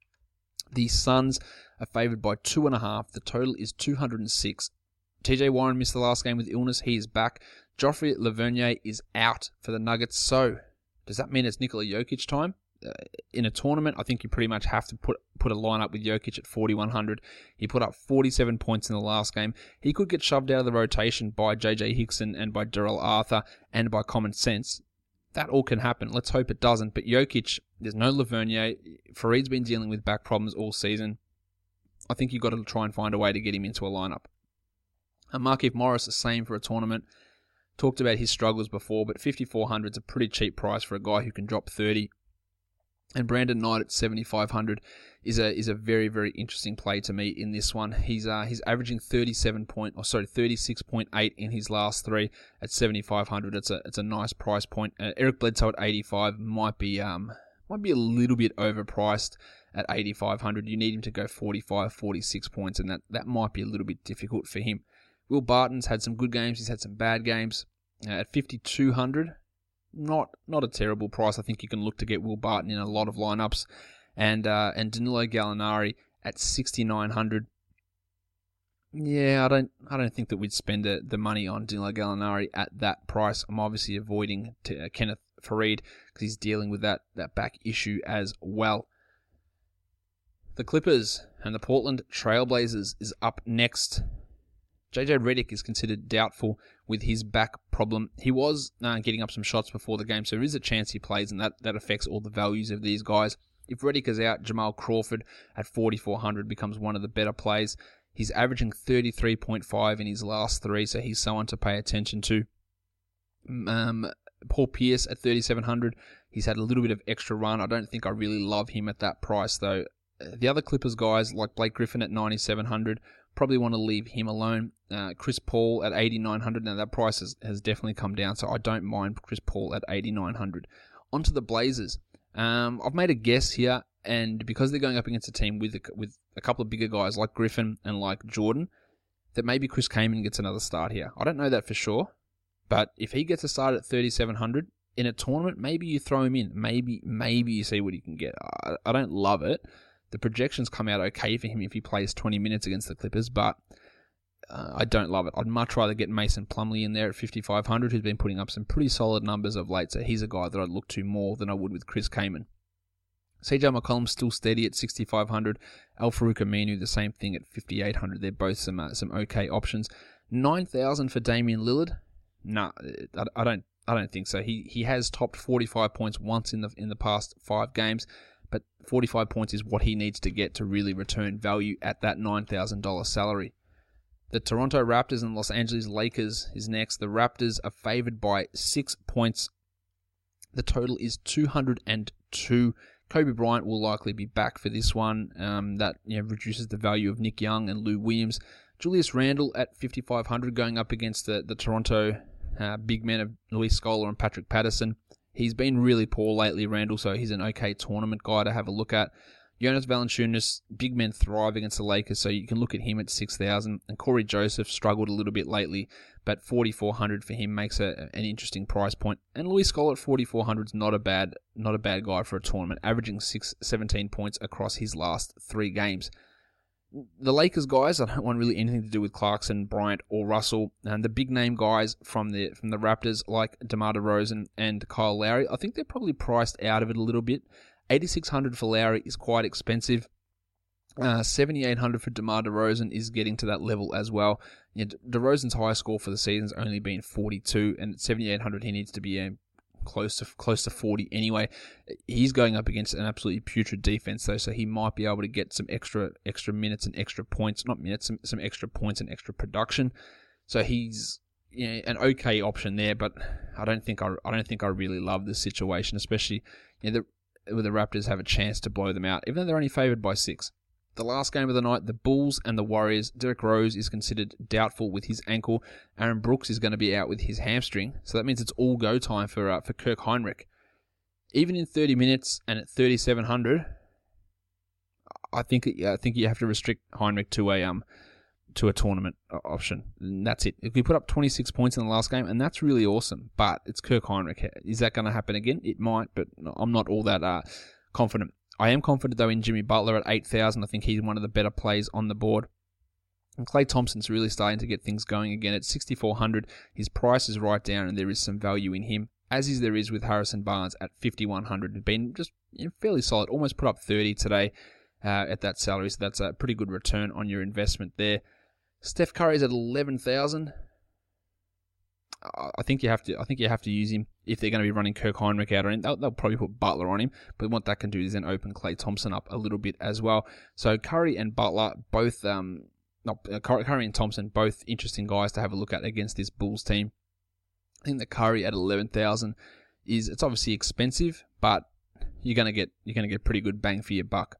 [SPEAKER 1] The Suns are favored by two and a half. The total is two hundred six. T J Warren missed the last game with illness. He is back. Joffrey Lavernier is out for the Nuggets. So, does that mean it's Nikola Jokic time? uh, in a tournament, I think you pretty much have to put put a lineup with Jokic at forty-one hundred. He put up forty-seven points in the last game. He could get shoved out of the rotation by J J Hickson and by Darrell Arthur and by common sense. That all can happen. Let's hope it doesn't. But Jokic, there's no Lavernier. Fareed's been dealing with back problems all season. I think you've got to try and find a way to get him into a lineup. And Markieff Morris, the same for a tournament. Talked about his struggles before, but fifty-four hundred is a pretty cheap price for a guy who can drop thirty. And Brandon Knight at seventy-five hundred is a is a very very interesting play to me in this one. He's uh he's averaging thirty-seven point or sorry thirty-six point eight in his last three at seventy-five hundred. It's a it's a nice price point. Uh, Eric Bledsoe at eighty-five might be um might be a little bit overpriced at eighty-five hundred. You need him to go forty-five, forty-six points, and that that might be a little bit difficult for him. Will Barton's had some good games. He's had some bad games. Uh, at fifty-two hundred, not not a terrible price. I think you can look to get Will Barton in a lot of lineups, and uh, and Danilo Gallinari at sixty-nine hundred. Yeah, I don't I don't think that we'd spend the, the money on Danilo Gallinari at that price. I'm obviously avoiding to, uh, Kenneth Faried because he's dealing with that that back issue as well. The Clippers and the Portland Trailblazers is up next. J J Redick is considered doubtful with his back problem. He was uh, getting up some shots before the game, so there is a chance he plays, and that, that affects all the values of these guys. If Redick is out, Jamal Crawford at forty-four hundred becomes one of the better plays. He's averaging thirty-three point five in his last three, so he's someone to pay attention to. Um, Paul Pierce at thirty-seven hundred. He's had a little bit of extra run. I don't think I really love him at that price, though. The other Clippers guys, like Blake Griffin at ninety-seven hundred, probably want to leave him alone. Uh, Chris Paul at eighty-nine hundred. Now, that price has, has definitely come down, so I don't mind Chris Paul at eighty-nine hundred. On to the Blazers. Um, I've made a guess here, and because they're going up against a team with a, with a couple of bigger guys like Griffin and like Jordan, that maybe Chris Kaman gets another start here. I don't know that for sure, but if he gets a start at thirty-seven hundred in a tournament, maybe you throw him in. Maybe maybe you see what he can get. I, I don't love it. The projections come out okay for him if he plays twenty minutes against the Clippers, but uh, I don't love it. I'd much rather get Mason Plumlee in there at fifty-five hundred, who's been putting up some pretty solid numbers of late, so he's a guy that I'd look to more than I would with Chris Kaman. C J McCollum's still steady at sixty-five hundred. Al-Farouq Aminu, the same thing at fifty-eight hundred. They're both some uh, some okay options. nine thousand for Damian Lillard? Nah, I, I don't I don't think so. He he has topped forty-five points once in the in the past five games. But forty-five points is what he needs to get to really return value at that nine thousand dollars salary. The Toronto Raptors and Los Angeles Lakers is next. The Raptors are favored by six points. The total is two hundred two. Kobe Bryant will likely be back for this one. Um, that you know, reduces the value of Nick Young and Lou Williams. Julius Randle at fifty-five hundred going up against the, the Toronto uh, big men of Luis Scola and Patrick Patterson. He's been really poor lately, Randall, so he's an okay tournament guy to have a look at. Jonas Valanciunas, big men thrive against the Lakers, so you can look at him at six thousand. And Corey Joseph struggled a little bit lately, but forty-four hundred for him makes a, an interesting price point. And Luis Scola at forty-four hundred is not a bad not a bad guy for a tournament, averaging six, seventeen points across his last three games. The Lakers guys, I don't want really anything to do with Clarkson, Bryant, or Russell. And the big name guys from the from the Raptors, like DeMar DeRozan and Kyle Lowry, I think they're probably priced out of it a little bit. eighty-six hundred for Lowry is quite expensive. Uh, seventy-eight hundred for DeMar DeRozan is getting to that level as well. You know, DeRozan's high score for the season's only been forty-two, and at seventy-eight hundred he needs to be um, close to close to forty anyway. He's going up against an absolutely putrid defense though, so he might be able to get some extra extra minutes and extra points, not minutes, some, some extra points and extra production. So he's you know, an okay option there, but I don't think I I don't think I really love this situation, especially you know, the, where the Raptors have a chance to blow them out, even though they're only favored by six. The last game of the night, the Bulls and the Warriors. Derrick Rose is considered doubtful with his ankle. Aaron Brooks is going to be out with his hamstring. So that means it's all go time for uh, for Kirk Heinrich. Even in thirty minutes and at thirty-seven hundred, I think I think you have to restrict Heinrich to a um to a tournament option. And that's it. If he put up twenty-six points in the last game, and that's really awesome. But it's Kirk Heinrich. Is that going to happen again? It might, but I'm not all that uh, confident. I am confident, though, in Jimmy Butler at eight thousand. I think he's one of the better plays on the board. And Klay Thompson's really starting to get things going again at sixty-four hundred. His price is right down, and there is some value in him, as is there is with Harrison Barnes at fifty-one hundred. He's been just yeah, fairly solid. Almost put up thirty today uh, at that salary, so that's a pretty good return on your investment there. Steph Curry's at eleven thousand. I think you have to. I think you have to use him if they're going to be running Kirk Heinrich out on him. They'll, they'll probably put Butler on him, but what that can do is then open Klay Thompson up a little bit as well. So Curry and Butler, both, um, not uh, Curry and Thompson, both interesting guys to have a look at against this Bulls team. I think that Curry at eleven thousand is it's obviously expensive, but you're going to get you're going to get pretty good bang for your buck.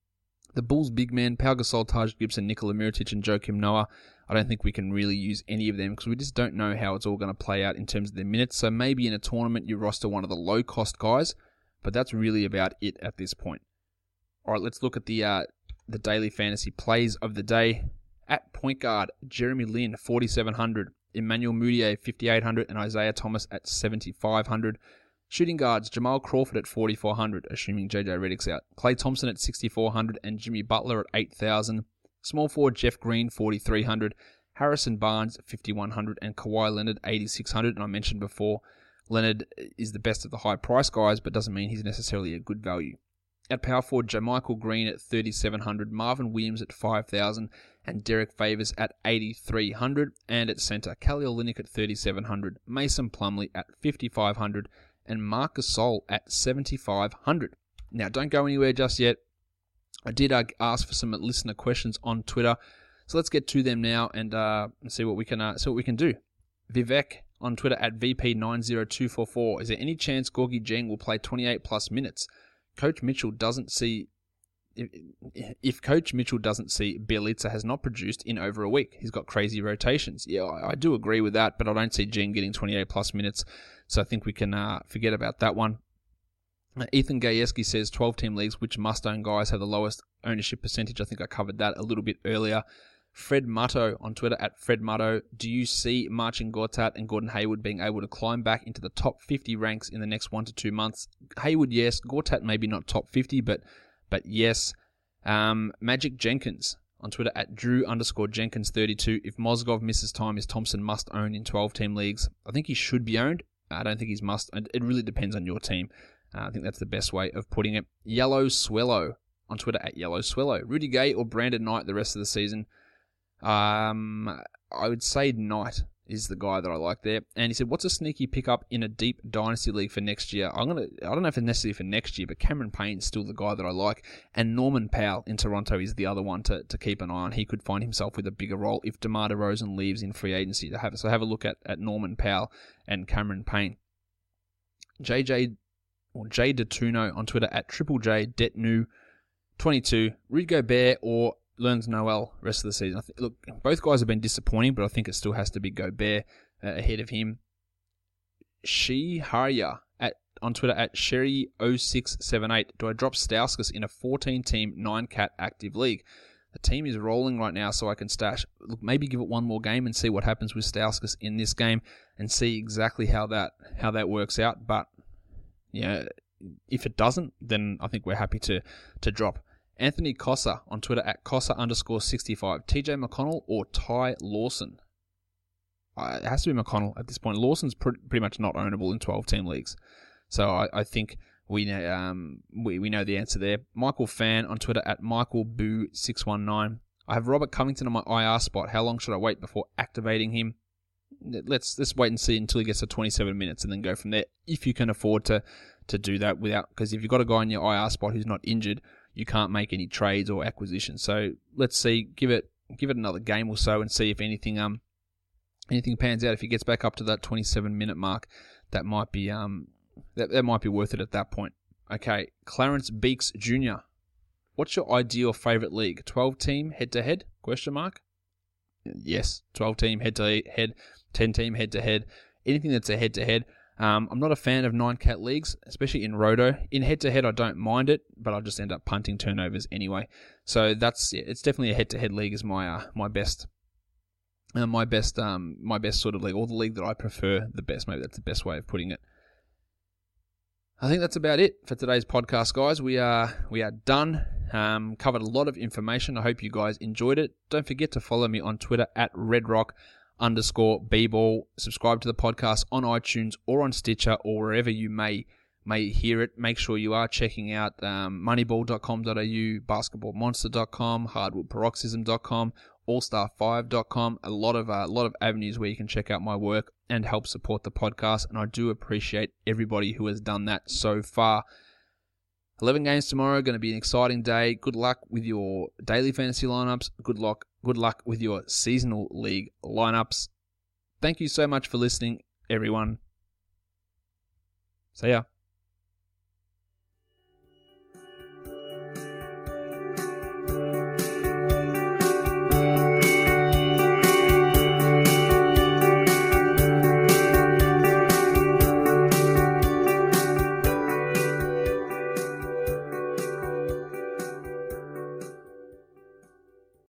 [SPEAKER 1] The Bulls big man, Pau Gasol, Taj Gibson, Nikola Mirotic, and Joakim Noah. I don't think we can really use any of them because we just don't know how it's all going to play out in terms of their minutes. So maybe in a tournament you roster one of the low-cost guys, but that's really about it at this point. All right, let's look at the uh, the daily fantasy plays of the day. At point guard, Jeremy Lin, forty-seven hundred, Emmanuel Mudiay, fifty-eight hundred, and Isaiah Thomas at seventy-five hundred. Shooting guards, Jamal Crawford at forty-four hundred, assuming J J Redick's out. Klay Thompson at sixty-four hundred, and Jimmy Butler at eight thousand. Small forward, Jeff Green, forty-three hundred. Harrison Barnes, fifty-one hundred. And Kawhi Leonard, eighty-six hundred. And I mentioned before, Leonard is the best of the high price guys, but doesn't mean he's necessarily a good value. At power forward, JaMychal Green at thirty-seven hundred. Marvin Williams at five thousand. And Derek Favors at eighty-three hundred. And at center, Kelly Olynyk at thirty-seven hundred. Mason Plumlee at fifty-five hundred. And Marc Gasol at seventy-five hundred. Now, don't go anywhere just yet. I did uh, ask for some listener questions on Twitter, so let's get to them now and uh, see what we can uh, see what we can do. Vivek on Twitter at V P nine zero two four four. Is there any chance Gorgie Dieng will play twenty-eight plus minutes? Coach Mitchell doesn't see. If, if Coach Mitchell doesn't see Bjelica has not produced in over a week, he's got crazy rotations. Yeah, I, I do agree with that, but I don't see Dieng getting twenty-eight plus minutes, so I think we can uh, forget about that one. Uh, Ethan Gajewski says twelve-team leagues, which must-own guys have the lowest ownership percentage. I think I covered that a little bit earlier. Fred Mutto on Twitter at Fred Mutto. Do you see Marcin Gortat and Gordon Hayward being able to climb back into the top fifty ranks in the next one to two months? Hayward, yes. Gortat, maybe not top fifty, but but yes. Um, Magic Jenkins on Twitter at Drew underscore Jenkins thirty-two. If Mozgov misses time, is Thompson must own in twelve-team leagues? I think he should be owned. I don't think he's must. It really depends on your team. Uh, I think that's the best way of putting it. Yellow Swellow on Twitter at Yellow Swellow. Rudy Gay or Brandon Knight the rest of the season? Um, I would say Knight is the guy that I like there. And he said, what's a sneaky pickup in a deep dynasty league for next year? I'm gonna. I don't know if it's necessarily for next year, but Cameron Payne's still the guy that I like. And Norman Powell in Toronto is the other one to, to keep an eye on. He could find himself with a bigger role if DeMar DeRozan leaves in free agency. To have, so have a look at, at Norman Powell and Cameron Payne. J J or Jay Detuno on Twitter at Triple J Detnu twenty-two. Rudy Gobert or Learns Noel rest of the season. I think, look, both guys have been disappointing, but I think it still has to be Gobert uh, ahead of him. She Harya at on Twitter at Sherry oh six seven eight. Do I drop Stauskas in a fourteen-team nine-cat active league? The team is rolling right now, so I can stash. Look, maybe give it one more game and see what happens with Stauskas in this game, and see exactly how that how that works out. But yeah, if it doesn't, then I think we're happy to to drop. Anthony Cossa on Twitter at Cossa underscore sixty-five. T J McConnell or Ty Lawson? Uh, it has to be McConnell at this point. Lawson's pr- pretty much not ownable in twelve-team leagues. So I, I think we know, um, we, we know the answer there. Michael Fan on Twitter at Michael Boo six one nine. I have Robert Covington on my I R spot. How long should I wait before activating him? Let's let's wait and see until he gets to twenty-seven minutes and then go from there. If you can afford to, to do that without, because if you've got a guy on your I R spot who's not injured, you can't make any trades or acquisitions. So let's see, give it give it another game or so and see if anything um anything pans out. If he gets back up to that twenty-seven minute mark, that might be um that, that might be worth it at that point. Okay, Clarence Beeks Junior What's your ideal favorite league? twelve team head to head? Question mark. Yes, twelve team head to head, ten team head to head. Anything that's a head to head. Um, I'm not a fan of nine-cat leagues, especially in Roto. In head-to-head, I don't mind it, but I'll just end up punting turnovers anyway. So that's yeah, it's definitely a head-to-head league is my uh, my best, uh, my best, um, my best sort of league, or the league that I prefer the best. Maybe that's the best way of putting it. I think that's about it for today's podcast, guys. We are we are done. Um, covered a lot of information. I hope you guys enjoyed it. Don't forget to follow me on Twitter at redrock underscore bball. Subscribe to the podcast on iTunes or on Stitcher or wherever you may may hear it. Make sure you are checking out um, moneyball dot com dot a u, basketball monster dot com, hardwood paroxysm dot com, all star five dot com. A lot of uh, a lot of avenues where you can check out my work and help support the podcast. And I do appreciate everybody who has done that so far. eleven games tomorrow, going to be an exciting day. Good luck with your daily fantasy lineups. Good luck, good luck with your seasonal league lineups. Thank you so much for listening, everyone. See ya.